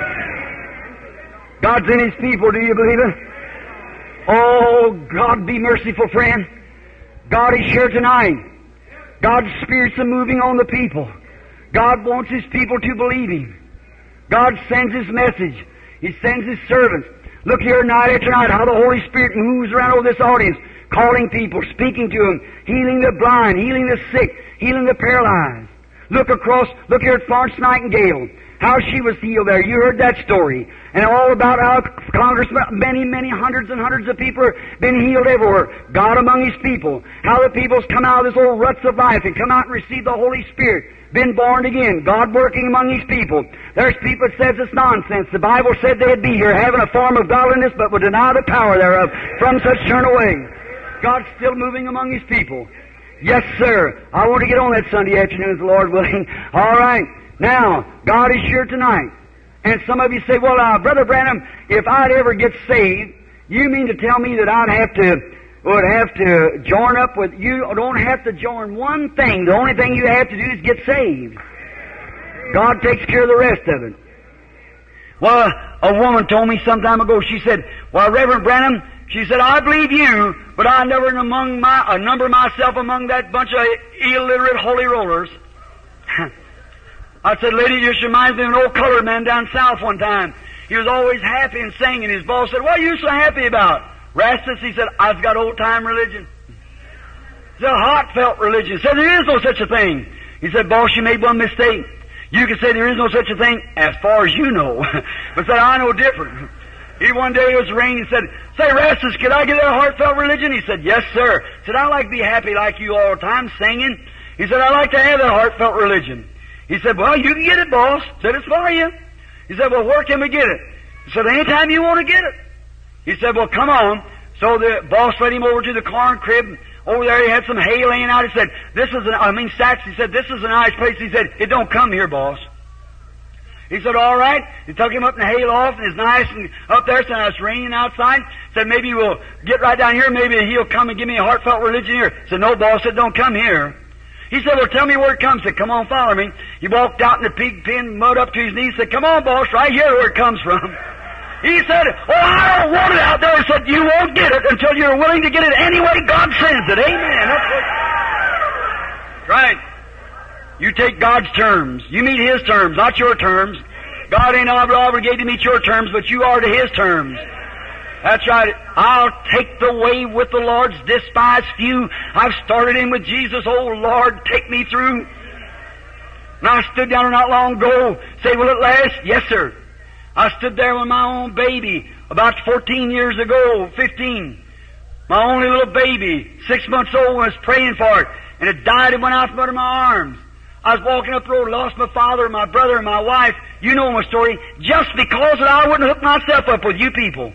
S2: God's in His people. Do you believe it? Oh, God be merciful, friend. God is here tonight. God's Spirit's moving on the people. God wants His people to believe Him. God sends His message. He sends His servants. Look here night after night how the Holy Spirit moves around over this audience, calling people, speaking to them, healing the blind, healing the sick, healing the paralyzed. Look across, look here at Florence Nightingale, how she was healed there. You heard that story. And all about how Congressmen, many, many hundreds and hundreds of people have been healed everywhere. God among His people. How the people's come out of this old ruts of life and come out and receive the Holy Spirit. Been born again. God working among His people. There's people that says it's nonsense. The Bible said they'd be here having a form of godliness but would deny the power thereof. From such turn away. God's still moving among His people. Yes, sir. I want to get on that Sunday afternoon, the Lord willing. All right. Now, God is here tonight. And some of you say, well, uh, Brother Branham, if I'd ever get saved, you mean to tell me that I'd have to, would have to join up with you? Don't have to join one thing. The only thing you have to do is get saved. God takes care of the rest of it. Well, a woman told me some time ago, she said, well, Reverend Branham, she said, I believe you, but I never among my, uh, number myself among that bunch of illiterate holy rollers. I said, lady, this reminds me of an old colored man down south one time. He was always happy and singing. His boss said, what are you so happy about? Rastus, he said, I've got old-time religion. It's a heartfelt religion. He said, there is no such a thing. He said, boss, you made one mistake. You can say there is no such a thing as far as you know. But said, I know different. He one day, it was raining, he said, say, Rastus, could I get that heartfelt religion? He said, yes, sir. He said, I like to be happy like you all the time, singing. He said, I like to have that heartfelt religion. He said, well, you can get it, boss. Said, it's for you. He said, well, where can we get it? He said, anytime you want to get it. He said, well, come on. So the boss led him over to the corn crib. Over there he had some hay laying out. He said, this is an, I mean, sacks. He said, this is a nice place. He said, it don't come here, boss. He said, all right. He took him up in the hay loft, and it's nice and up there, so it's raining outside. Said, maybe we'll get right down here. Maybe he'll come and give me a heartfelt religion here. Said, no, boss. Said, don't come here. He said, well, tell me where it comes. Said, come on, follow me. He walked out in the pig pen, mud up to his knees. Said, come on, boss, right here where it comes from. He said, oh, I don't want it out there. He said, you won't get it until you're willing to get it any way God sends it. Amen. That's what... Right. You take God's terms. You meet His terms, not your terms. God ain't obligated to meet your terms, but you are to His terms. That's right. I'll take the way with the Lord's despised few. I've started in with Jesus. Oh, Lord, take me through. And I stood down there not long ago. Say, will it last? Yes, sir. I stood there with my own baby about fourteen years ago, fifteen. My only little baby, six months old, was praying for it. And it died and went out from under my arms. I was walking up the road, lost my father, my brother, and my wife. You know my story. Just because that I wouldn't hook myself up with you people.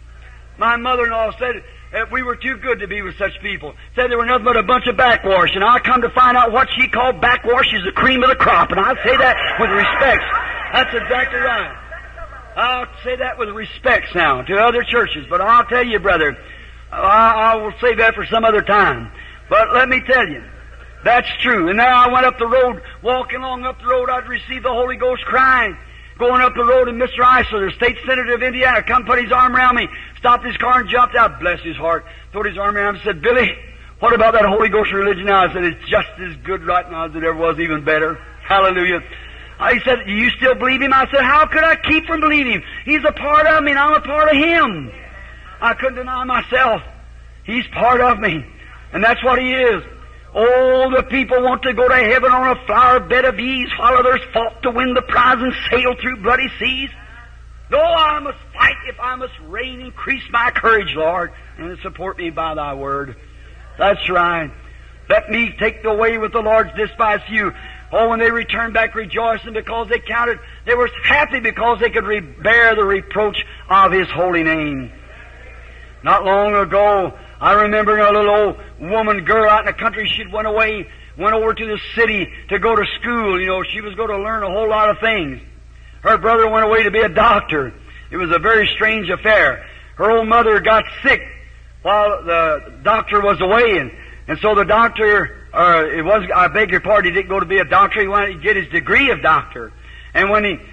S2: My mother-in-law said that we were too good to be with such people. Said they were nothing but a bunch of backwash. And I come to find out what she called backwash is the cream of the crop. And I say that with respect. That's exactly right. I'll say that with respects now to other churches. But I'll tell you, brother, I, I will save that for some other time. But let me tell you, that's true. And there I went up the road, walking along up the road, I'd received the Holy Ghost crying. going up the road, and Mister Eisler, the state senator of Indiana, come put his arm around me, stopped his car and jumped out, bless his heart, put his arm around me and said, Billy, what about that Holy Ghost religion now? I said, it's just as good right now as it ever was, even better. Hallelujah. He said, do you still believe him? I said, how could I keep from believing him? He's a part of me and I'm a part of him. I couldn't deny myself. He's part of me. And that's what he is. Oh, the people want to go to heaven on a flower bed of ease while others fought to win the prize and sail through bloody seas. No, I must fight if I must reign. Increase my courage, Lord, and support me by thy word. That's right. Let me take the way with the Lord's despised few. Oh, when they returned back rejoicing because they counted, they were happy because they could re- bear the reproach of His holy name. Not long ago, I remember a little old woman, girl out in the country, she'd went away, went over to the city to go to school. You know, she was going to learn a whole lot of things. Her brother went away to be a doctor. It was a very strange affair. Her old mother got sick while the doctor was away, and, and so the doctor, uh, it was, I beg your pardon, he didn't go to be a doctor, he wanted to get his degree of doctor. And when he,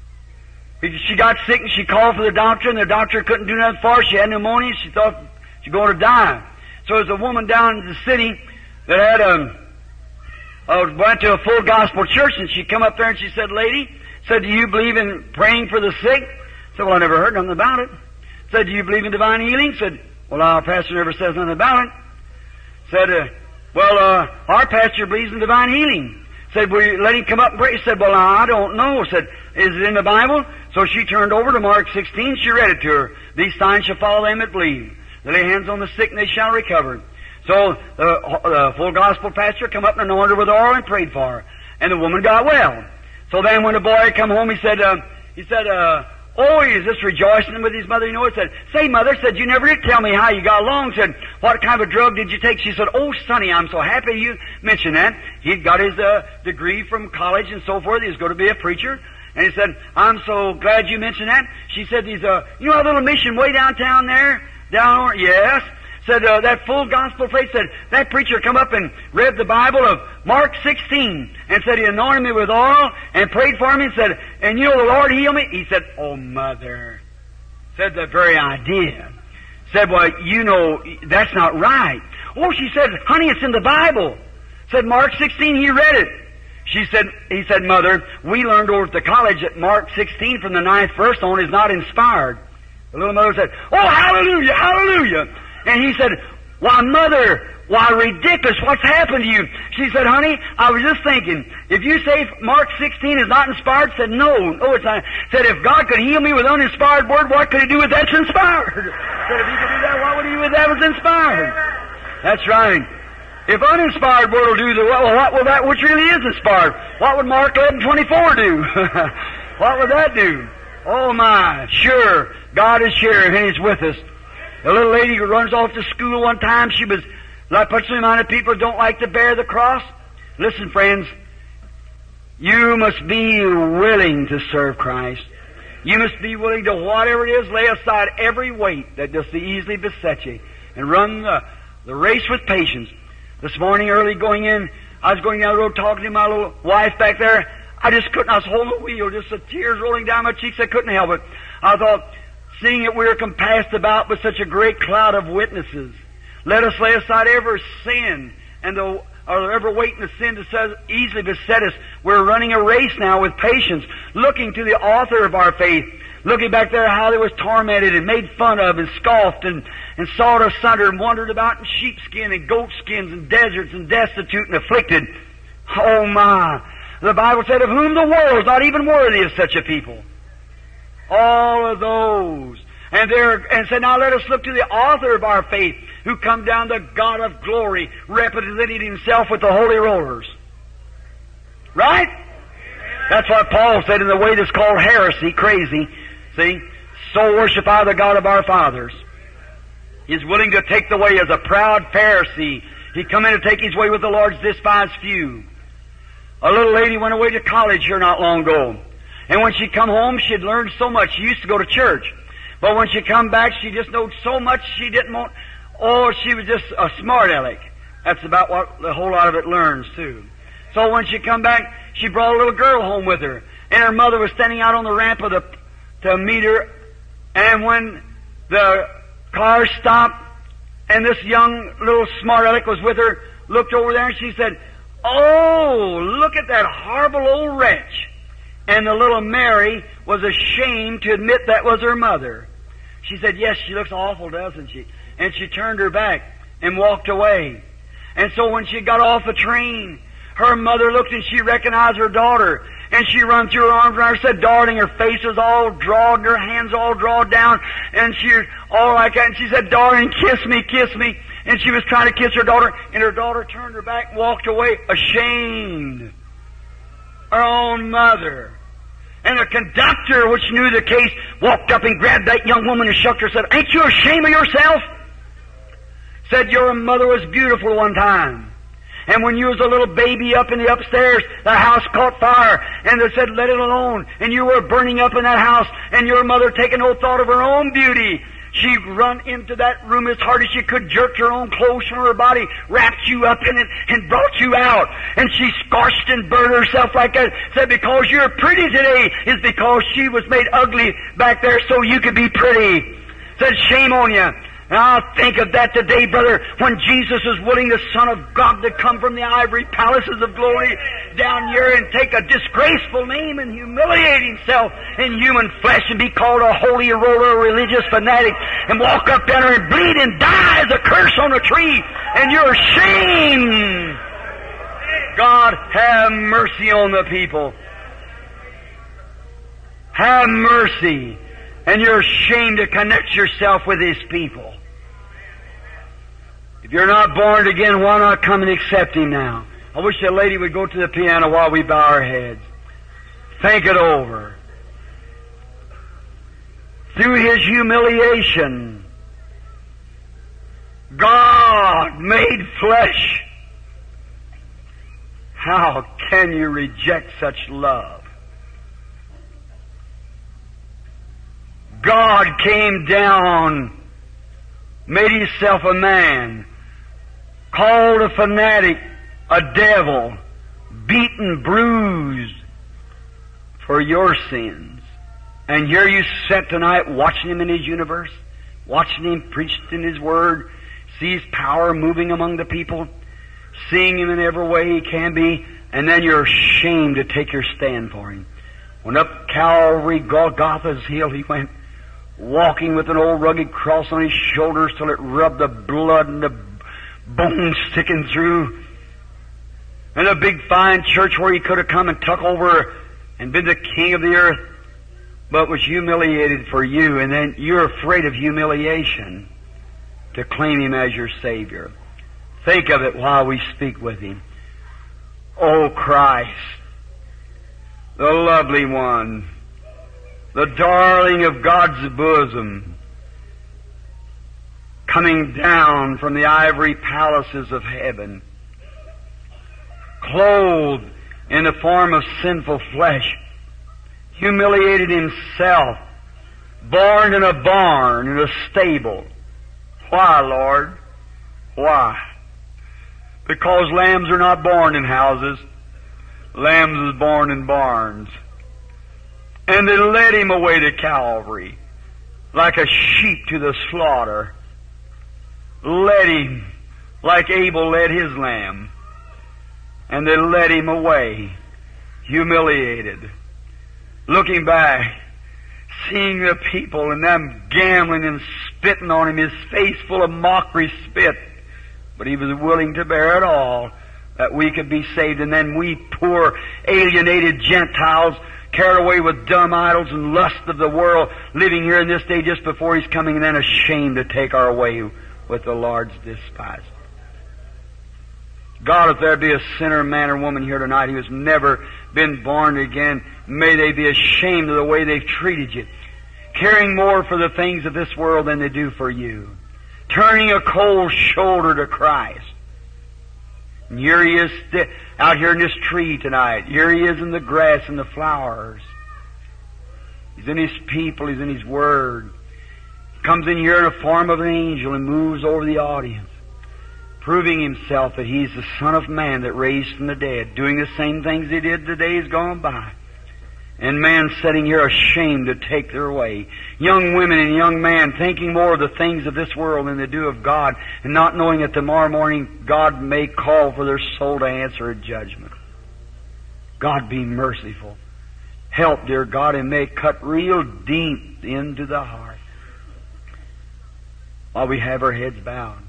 S2: she got sick and she called for the doctor, and the doctor couldn't do nothing for her. She had pneumonia, she thought she's going to die. So there's a woman down in the city that had a, uh, went to a full gospel church, and she come up there and she said, lady, said, do you believe in praying for the sick? Said, well, I never heard nothing about it. Said, do you believe in divine healing? Said, well, our pastor never says nothing about it. Said, uh, well, uh, our pastor believes in divine healing. Said, will you let him come up and pray? Said, well, I don't know. Said, is it in the Bible? So she turned over to Mark sixteen. She read it to her. These signs shall follow them that believe. They lay hands on the sick and they shall recover. So the, the full gospel pastor come up and anointed her with oil and prayed for her. And the woman got well. So then when the boy come home, he said, uh, he said, uh, oh, he's just rejoicing with his mother. You know, he said, say, mother, said, you never did tell me how you got along. Said, what kind of a drug did you take? She said, oh, Sonny, I'm so happy you mentioned that. He'd got his uh, degree from college and so forth. He was going to be a preacher. And he said, I'm so glad you mentioned that. She said, these, uh, you know, a little mission way downtown there? Down over, yes. Said, uh, that full gospel praise, said, that preacher come up and read the Bible of Mark sixteen, and said he anointed me with oil, and prayed for me, and said, and you know the Lord healed me? He said, oh, mother. Said the very idea. Said, well, you know, that's not right. Oh, she said, honey, it's in the Bible. Said, Mark sixteen, he read it. She said, he said, mother, we learned over at the college that Mark sixteen from the ninth verse on is not inspired. The little mother said, oh, hallelujah, hallelujah. And he said, why, mother, why, ridiculous, what's happened to you? She said, honey, I was just thinking, if you say Mark sixteen is not inspired, said, no, no, it's not. Said, if God could heal me with uninspired word, what could He do with that's inspired? Said, if He could do that, what would He do with that was inspired? That's right. If uninspired word will do the, well, what will that, which really is inspired? What would Mark eleven twenty-four do? What would that do? Oh my, sure, God is here and He's with us. A little lady who runs off to school one time, she was, like, puts in mind of people who don't like to bear the cross. Listen, friends, you must be willing to serve Christ. You must be willing to, whatever it is, lay aside every weight that does easily beset you and run the, the race with patience. This morning, early going in, I was going down the road talking to my little wife back there. I just couldn't, I was holding the wheel, just the tears rolling down my cheeks. I couldn't help it. I thought, seeing that we are compassed about with such a great cloud of witnesses, let us lay aside every sin and the, or every weight and the sin that says easily beset us. We're running a race now with patience, looking to the author of our faith, looking back there how they was tormented and made fun of and scoffed and, and sawed asunder and wandered about in sheepskin and goatskins and deserts and destitute and afflicted. Oh my! The Bible said, of whom the world is not even worthy of such a people. All of those. And there, and said, now let us look to the author of our faith, who come down, the God of glory, representing Himself with the holy rollers. Right? That's what Paul said in the way that's called heresy, crazy. See? So worship I the God of our fathers. He's willing to take the way as a proud Pharisee. He come in to take His way with the Lord's despised few. A little lady went away to college here not long ago. And when she come home, she had learned so much. She used to go to church. But when she come back, she just knowed so much she didn't want... Oh, she was just a smart aleck. That's about what the whole lot of it learns, too. So when she come back, she brought a little girl home with her. and her mother was standing out on the ramp of the, to meet her, and when the car stopped, and this young little smart aleck was with her, looked over there and she said, "Oh, look at that horrible old wretch." And the little Mary was ashamed to admit that was her mother. She said, "Yes, she looks awful, doesn't she?" And she turned her back and walked away. And so when she got off the train, her mother looked and she recognized her daughter. And she run through her arms around her, said, "Darling," her face was all drawn, and her hands all drawn down, and she was all like that. And she said, "Darling, kiss me, kiss me." And she was trying to kiss her daughter, and her daughter turned her back and walked away, ashamed. Her own mother. And the conductor, which knew the case, walked up and grabbed that young woman and shook her and said, "Ain't you ashamed of yourself?" Said, "Your mother was beautiful one time. And when you was a little baby up in the upstairs, the house caught fire, and they said, 'Let it alone.' And you were burning up in that house, and your mother, taking no thought of her own beauty, she run into that room as hard as she could, jerked her own clothes from her body, wrapped you up in it, and brought you out. And she scorched and burned herself like that. Said, because you're pretty today is because she was made ugly back there so you could be pretty." Said, "Shame on you." Now think of that today, brother, when Jesus is willing, the Son of God, to come from the ivory palaces of glory down here and take a disgraceful name and humiliate Himself in human flesh and be called a holy roller, a religious fanatic, and walk up there and bleed and die as a curse on a tree, and you're ashamed. God, have mercy on the people. Have mercy. And you're ashamed to connect yourself with His people. If you're not born again, why not come and accept Him now? I wish that lady would go to the piano while we bow our heads. Think it over. Through His humiliation, God made flesh. How can you reject such love? God came down, made Himself a man, called a fanatic, a devil, beaten, bruised for your sins. And here you sit tonight watching Him in His universe, watching Him preach in His Word, see His power moving among the people, seeing Him in every way He can be, and then you're ashamed to take your stand for Him. When up Calvary, Golgotha's hill, He went, walking with an old rugged cross on His shoulders till it rubbed the blood and the bones sticking through. And a big fine church where He could have come and took over and been the king of the earth, but was humiliated for you, and then you're afraid of humiliation to claim Him as your Savior. Think of it while we speak with Him. Oh Christ, the lovely one, the darling of God's bosom, coming down from the ivory palaces of heaven, clothed in the form of sinful flesh, humiliated Himself, born in a barn, in a stable. Why, Lord? Why? Because lambs are not born in houses. Lambs is born in barns. And they led Him away to Calvary, like a sheep to the slaughter. Led Him like Abel led his lamb. And they led Him away, humiliated. Looking back, seeing the people and them gambling and spitting on Him, His face full of mockery spit. But He was willing to bear it all, that we could be saved. And then we poor alienated Gentiles, carried away with dumb idols and lust of the world, living here in this day just before He's coming, and then ashamed to take our way with the Lord's despised. God, if there be a sinner, man or woman here tonight who has never been born again, may they be ashamed of the way they've treated You, caring more for the things of this world than they do for You, turning a cold shoulder to Christ. And here He is st- out here in this tree tonight. Here He is in the grass and the flowers. He's in His people. He's in His Word. He comes in here in the form of an angel and moves over the audience, proving Himself that He's the Son of Man that raised from the dead, doing the same things He did the days gone by. And men sitting here ashamed to take their way. Young women and young men thinking more of the things of this world than they do of God, and not knowing that tomorrow morning God may call for their soul to answer a judgment. God be merciful. Help, dear God, and may it cut real deep into the heart. While we have our heads bowed,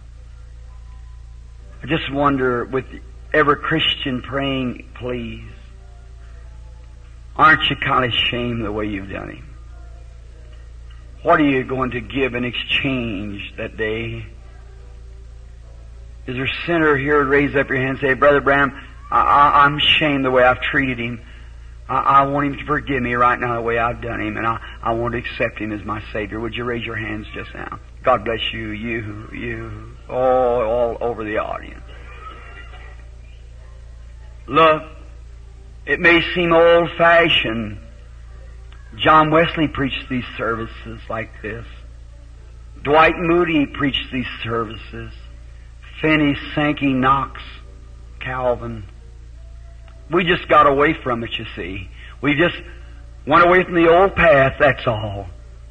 S2: I just wonder, with every Christian praying, please, aren't you kind of ashamed the way you've done Him? What are you going to give in exchange that day? Is there a sinner here? Raise up your hand and say, Brother Branham, I, I, I'm ashamed the way I've treated him. I, I want Him to forgive me right now the way I've done Him, and I, I want to accept Him as my Savior. Would you raise your hands just now? God bless you, you, you, all, all over the audience. Look, it may seem old-fashioned. John Wesley preached these services like this. Dwight Moody preached these services. Finney, Sankey, Knox, Calvin. We just got away from it, you see. We just went away from the old path, that's all.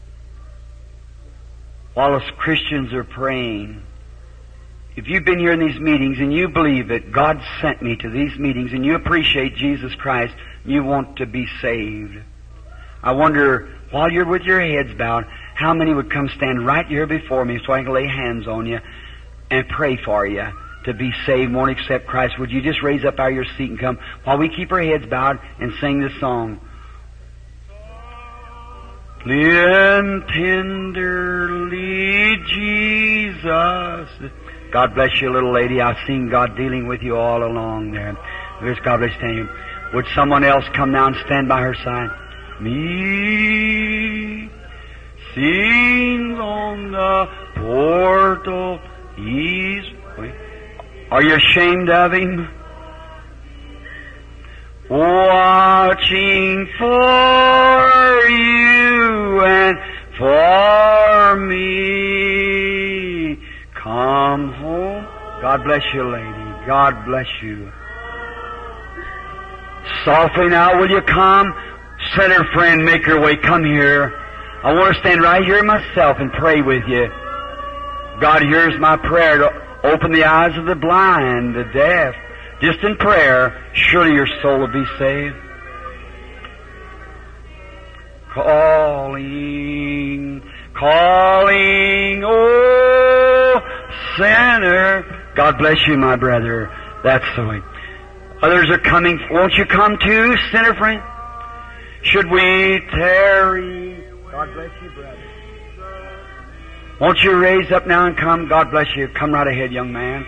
S2: While us Christians are praying, if you've been here in these meetings and you believe that God sent me to these meetings and you appreciate Jesus Christ, you want to be saved, I wonder, while you're with your heads bowed, how many would come stand right here before me so I can lay hands on you and pray for you to be saved, won't accept Christ? Would you just raise up out of your seat and come while we keep our heads bowed and sing this song? And tenderly, Jesus. God bless you, little lady. I've seen God dealing with you all along there. There's God bless you. Would someone else come now and stand by her side? Me sings on the portal. He's. Are you ashamed of Him? Watching for you and for me. Come home. God bless you, lady. God bless you. Softly now, will you come? Sinner friend, make your way. Come here. I want to stand right here myself and pray with you. God hears my prayer to open the eyes of the blind, the deaf. Just in prayer, surely your soul will be saved. Calling, calling, oh, sinner. God bless you, my brother. That's the way. Others are coming. Won't you come too, sinner friend? Should we tarry? God bless you, brother. Won't you raise up now and come? God bless you. Come right ahead, young man.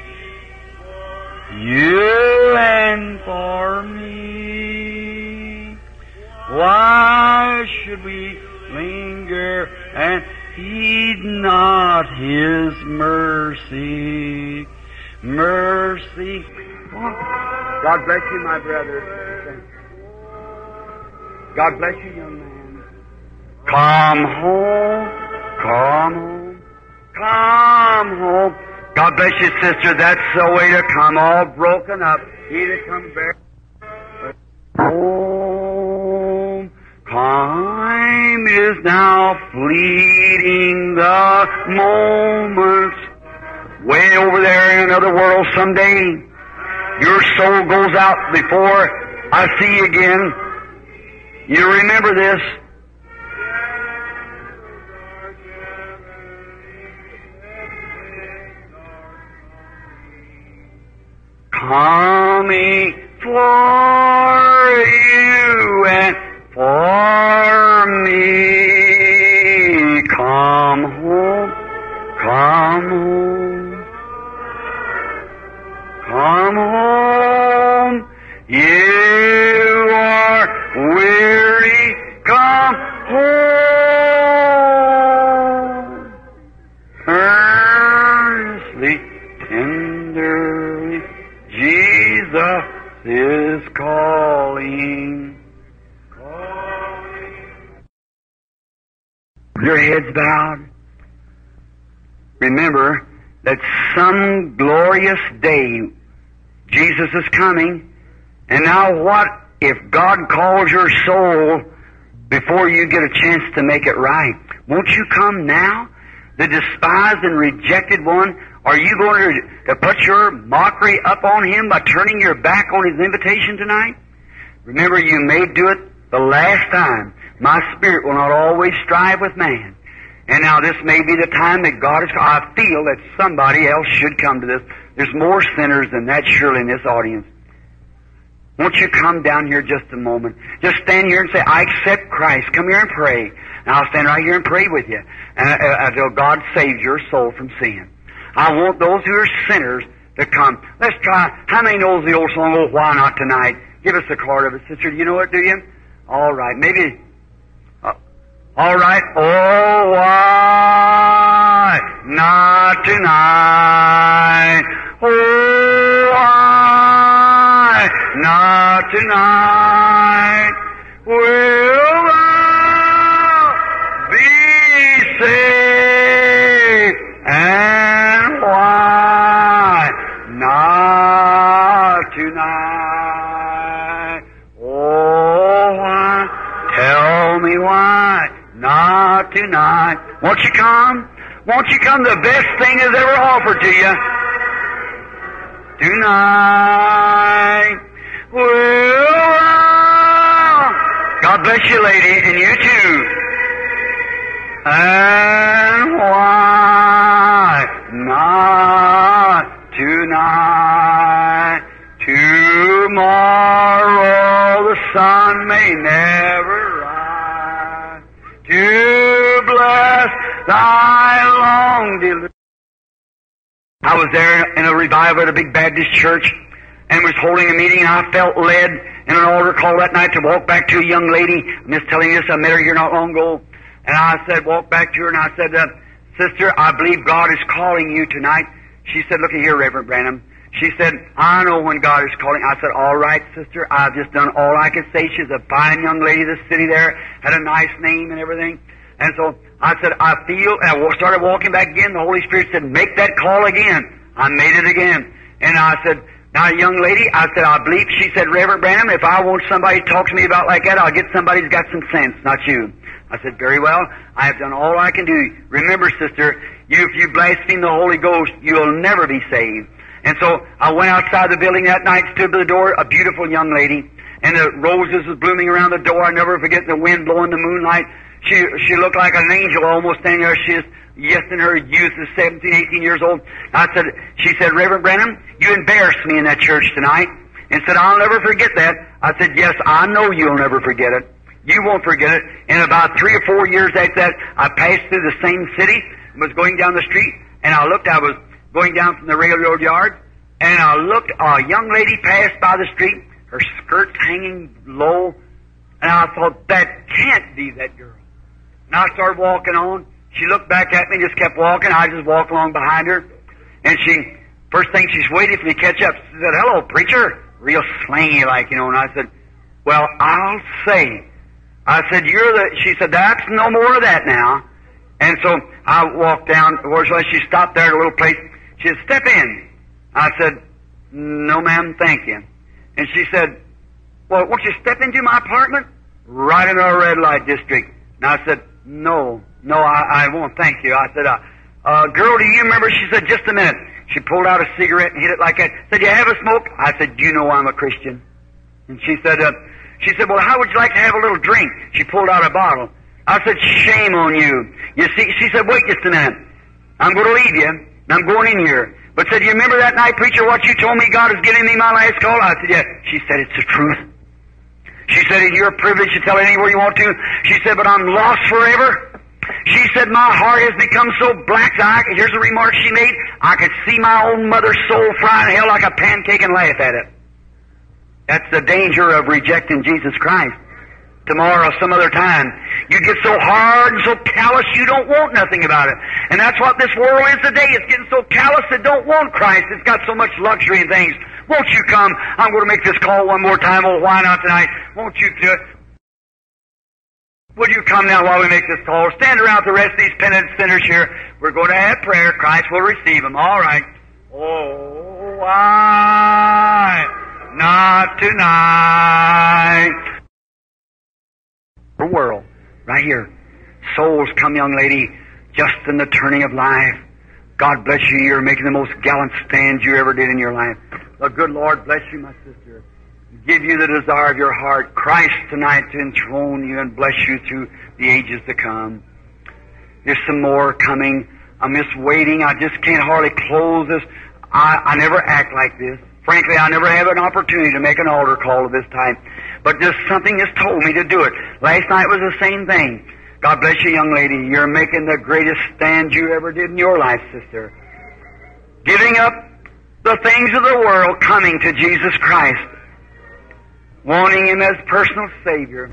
S2: You and for me. Why should we linger and heed not His mercy? Mercy. God bless you, my brother. God bless you, young man. Come home. Come home. Come home. God bless you, sister. That's the way to come, all broken up. He to come back home. Time is now fleeting, the moments. Way over there in another world someday, your soul goes out before I see you again. You remember this. Coming for you and for me. Come home, come home, come home. You are weary, come home. Earnestly, tenderly, Jesus is calling. Calling. Your heads bowed. Remember that some glorious day Jesus is coming. And now what if God calls your soul
S1: before you get a chance to make it right. Won't you come now? The despised and rejected one, are you going to, to put your mockery up on him by turning your back on his invitation tonight? Remember, you may do it the last time. My spirit will not always strive with man. And now this may be the time that God is, I feel that somebody else should come to this. There's more sinners than that surely in this audience. Won't you come down here just a moment? Just stand here and say, I accept Christ. Come here and pray. And I'll stand right here and pray with you. And uh, until God saves your soul from sin. I want those who are sinners to come. Let's try. How many knows the old song, Oh, Why Not Tonight? Give us a card of it, sister. Do you know it, do you? All right. Maybe. Uh, all right. Oh, why not tonight? Oh, why not tonight? Will thou be saved? And why not tonight? Oh, why? Tell me why not tonight? Won't you come? Won't you come? The best thing is ever offered to you. Tonight. Well, God bless you, lady, and you too. And why not tonight? Tomorrow the sun may never rise to bless thy long deliverance. I was there in a revival at a big Baptist church and was holding a meeting, and I felt led in an altar call that night to walk back to a young lady. I'm just telling you this, I met her here not long ago. And I said, walk back to her, and I said, uh, Sister, I believe God is calling you tonight. She said, look at here, Reverend Branham. She said, I know when God is calling. I said, all right, sister, I've just done all I could say. She's a fine young lady, the city there, had a nice name and everything. And so I said, I feel, and I started walking back again. The Holy Spirit said, make that call again. I made it again. And I said, now, young lady, I said, I believe, she said, Reverend Branham, if I want somebody to talk to me about like that, I'll get somebody who's got some sense, not you. I said, very well, I have done all I can do. Remember, sister, you, if you blaspheme the Holy Ghost, you'll never be saved. And so I went outside the building that night, stood by the door, a beautiful young lady, and the roses was blooming around the door. I never forget the wind blowing the moonlight. She she looked like an angel almost standing there. She is, yes, in her youth, is seventeen, eighteen years old. I said, she said, Reverend Branham, you embarrassed me in that church tonight. And said, I'll never forget that. I said, yes, I know you'll never forget it. You won't forget it. And about three or four years after that, I passed through the same city, was going down the street, and I looked, I was going down from the railroad yard, and I looked, a young lady passed by the street, her skirts hanging low, and I thought, that can't be that girl. And I started walking on. She looked back at me and just kept walking. I just walked along behind her. And she, first thing, she's waiting for me to catch up. She said, hello, preacher. Real slangy like, you know. And I said, well, I'll say. I said, you're the, she said, that's no more of that now. And so I walked down, where she stopped there at a little place. She said, step in. I said, no, ma'am, thank you. And she said, well, won't you step into my apartment? Right in our red light district. And I said, no, no, I, I won't, thank you. I said, uh, uh, girl, do you remember? She said, just a minute. She pulled out a cigarette and hit it like that. Said, you have a smoke? I said, you know I'm a Christian. And she said, uh, she said, well, how would you like to have a little drink? She pulled out a bottle. I said, shame on you. You see, she said, wait just a minute. I'm going to leave you, and I'm going in here. But said, you remember that night, preacher, what you told me God is giving me my last call? I said, yeah. She said, it's the truth. She said, it's your privilege to tell it anywhere you want to. She said, but I'm lost forever. She said, my heart has become so black. I, here's a remark she made. I could see my own mother's soul fry in hell like a pancake and laugh at it. That's the danger of rejecting Jesus Christ. Tomorrow, some other time, you get so hard and so callous you don't want nothing about it. And that's what this world is today. It's getting so callous it don't want Christ. It's got so much luxury and things. Won't you come? I'm going to make this call one more time. Oh, why not tonight? Won't you do it? Would you come now while we make this call? Stand around the rest of these penitent sinners here. We're going to have prayer. Christ will receive them. All right. Oh, why not tonight? for world. Right here. Souls come, young lady, just in the turning of life. God bless you. You're making the most gallant stand you ever did in your life. The good Lord bless you, my sister. Give you the desire of your heart. Christ tonight to enthrone you and bless you through the ages to come. There's some more coming. I'm just waiting. I just can't hardly close this. I, I never act like this. Frankly, I never have an opportunity to make an altar call of this type. But just something has told me to do it. Last night was the same thing. God bless you, young lady. You're making the greatest stand you ever did in your life, sister. Giving up the things of the world, coming to Jesus Christ. Wanting Him as personal Savior.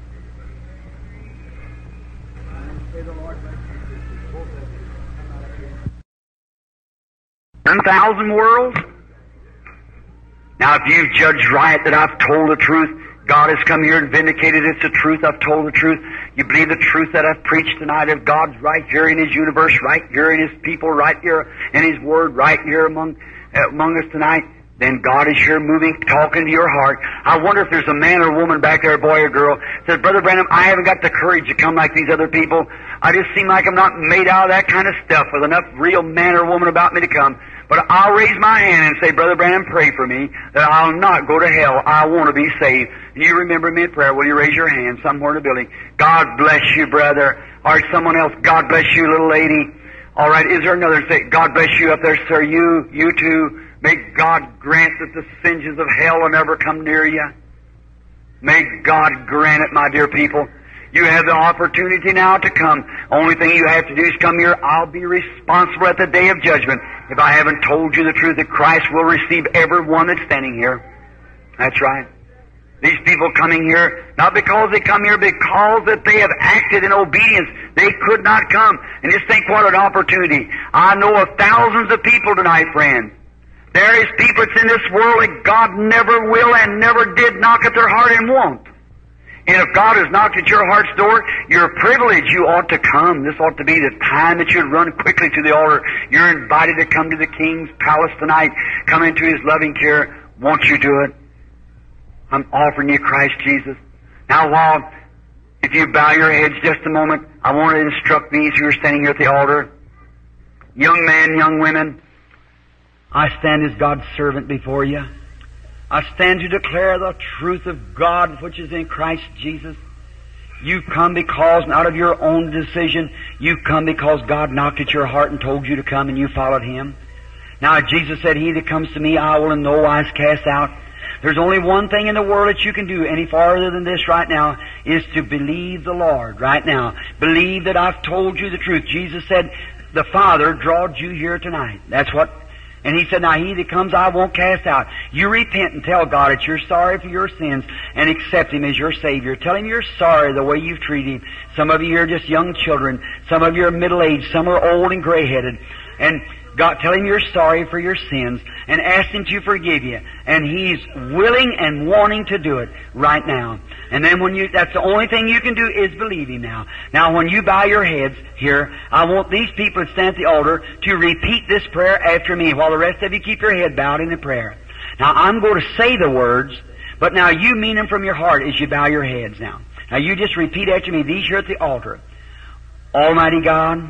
S1: One thousand worlds. Now, if you judge right that I've told the truth, God has come here and vindicated it's the truth, I've told the truth, you believe the truth that I've preached tonight, if God's right here in His universe, right here in His people, right here in His Word, right here among, uh, among us tonight, then God is here moving, talking to your heart. I wonder if there's a man or woman back there, a boy or girl, says, Brother Branham, I haven't got the courage to come like these other people. I just seem like I'm not made out of that kind of stuff with enough real man or woman about me to come. But I'll raise my hand and say, Brother Branham, pray for me that I'll not go to hell. I want to be saved. And you remember me in prayer. Will you raise your hand somewhere in the building? God bless you, brother. Or someone else, God bless you, little lady. All right, is there another? Say, God bless you up there, sir. You, you too. May God grant that the singes of hell will never come near you. May God grant it, my dear people. You have the opportunity now to come. Only thing you have to do is come here. I'll be responsible at the day of judgment if I haven't told you the truth that Christ will receive every one that's standing here. That's right. These people coming here, not because they come here, because that they have acted in obedience. They could not come. And just think what an opportunity. I know of thousands of people tonight, friends. There is people that's in this world that God never will and never did knock at their heart and won't. And if God has knocked at your heart's door, you're privileged. You ought to come. This ought to be the time that you'd run quickly to the altar. You're invited to come to the King's palace tonight. Come into His loving care. Won't you do it? I'm offering you Christ Jesus. Now, while, if you bow your heads just a moment, I want to instruct these who are standing here at the altar. Young men, young women, I stand as God's servant before you. I stand to declare the truth of God which is in Christ Jesus. You come because, not of your own decision, you come because God knocked at your heart and told you to come and you followed Him. Now Jesus said, He that comes to me I will in no wise cast out. There's only one thing in the world that you can do any farther than this right now, is to believe the Lord right now. Believe that I've told you the truth. Jesus said, the Father drawed you here tonight. That's what... And He said, now He that comes I won't cast out. You repent and tell God that you're sorry for your sins and accept Him as your Savior. Tell Him you're sorry the way you've treated Him. Some of you are just young children. Some of you are middle-aged. Some are old and gray-headed. And God, tell Him you're sorry for your sins and ask Him to forgive you. And He's willing and wanting to do it right now. And then when you, that's the only thing you can do is believe Him now. Now when you bow your heads here, I want these people that stand at the altar to repeat this prayer after me while the rest of you keep your head bowed in the prayer. Now I'm going to say the words, but now you mean them from your heart as you bow your heads now. Now you just repeat after me, these here at the altar. Almighty God,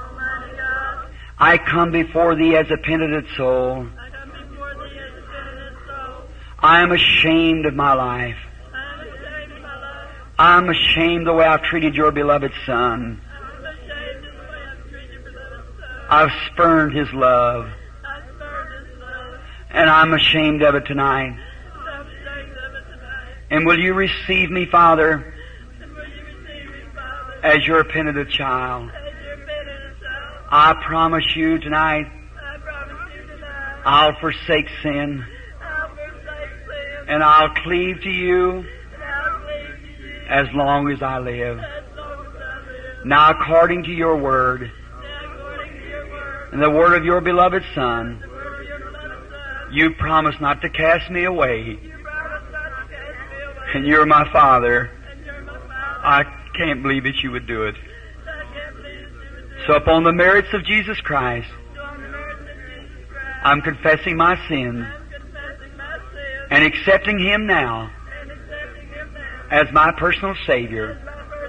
S1: I come before Thee as a penitent soul.
S3: I come before Thee as a penitent soul.
S1: I am ashamed of my life.
S3: I am ashamed of my life.
S1: I'm ashamed the way I've treated Your beloved Son.
S3: I'm ashamed of the way I've treated Your beloved Son.
S1: I've spurned His love.
S3: I've spurned His love.
S1: And I'm ashamed of it tonight.
S3: And I'm ashamed of it tonight.
S1: And will You receive me, Father,
S3: And will You receive me, Father,
S1: as Your penitent child?
S3: as Your penitent child?
S1: I promise You tonight,
S3: I promise You tonight,
S1: I'll forsake sin,
S3: I'll forsake sin,
S1: and I'll cleave to You
S3: and I'll cleave to You
S1: as long as I live.
S3: as long as I live.
S1: Now, according to Your word,
S3: Now, according to Your word,
S1: and the word of Your beloved Son,
S3: the word of Your beloved Son,
S1: You promise not to cast me away,
S3: You promise not to cast me away,
S1: and You're my Father.
S3: and You're my Father.
S1: I can't believe that You would do it.
S3: I can't believe that You would do it.
S1: So upon the merits of Jesus Christ,
S3: So on the merits of Jesus Christ,
S1: I'm confessing my sins
S3: I'm confessing my sins
S1: and accepting Him now
S3: and accepting Him now
S1: as my personal Savior.
S3: as my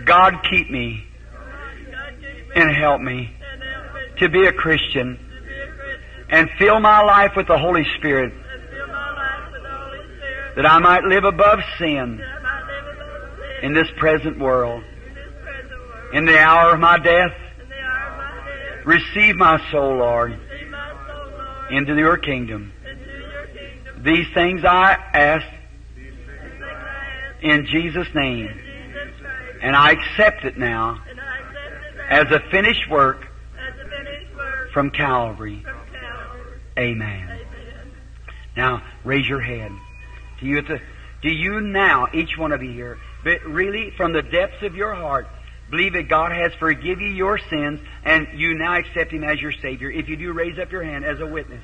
S2: God keep me
S3: God keep me
S2: and help me
S3: and help me
S2: to be a Christian
S3: to be a Christian
S2: and fill my life with the Holy Spirit
S3: and fill my life with the Holy Spirit
S2: that I might live above sin
S3: that I might live above sin
S2: in this present world.
S3: in this present world.
S2: In the hour of my death,
S3: In the hour of my death,
S2: receive my soul, Lord,
S3: receive my soul, Lord,
S2: into your kingdom.
S3: into your kingdom.
S2: These things I ask
S3: These things I ask
S2: in Jesus' name,
S3: in Jesus' name.
S2: and I accept it now
S3: And I accept it now
S2: as a finished work
S3: as a finished work
S2: from Calvary.
S3: from Calvary.
S2: Amen.
S3: Amen.
S2: Now, raise your head. Do you, the, do you now, each one of you here, but really from the depths of your heart, believe that God has forgiven you your sins and you now accept Him as your Savior? If you do, raise up your hand as a witness.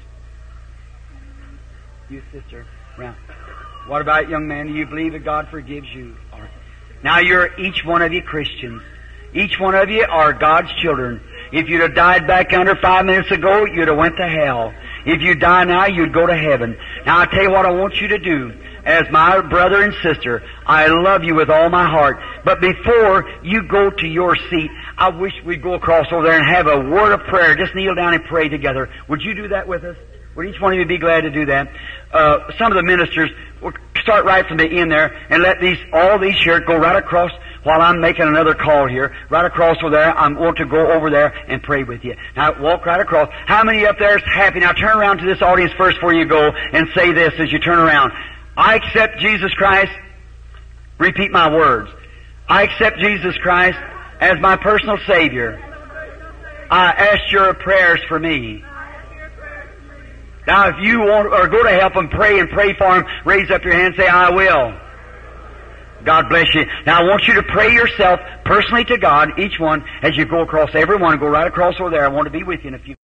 S2: You, sister, round. What about young man? Do you believe that God forgives you? All right. Now you're each one of you Christians. Each one of you are God's children. If you'd have died back under five minutes ago, you'd have went to hell. If you die now, you'd go to heaven. Now I tell you what I want you to do. As my brother and sister, I love you with all my heart. But before you go to your seat, I wish we'd go across over there and have a word of prayer. Just kneel down and pray together. Would you do that with us? Would each one of you be glad to do that? Uh, some of the ministers will start right from the end there and let these, all these here go right across while I'm making another call here. Right across over there. I want to go over there and pray with you. Now walk right across. How many up there is happy? Now turn around to this audience first before you go and say this as you turn around. I accept Jesus Christ. Repeat my words. I accept Jesus Christ as my personal Savior. I ask your prayers for me. Now if you want or go to help them pray and pray for them, raise up your hand and say, I will. God bless you. Now I want you to pray yourself personally to God, each one, as you go across. Everyone, go right across over there. I want to be with you in a few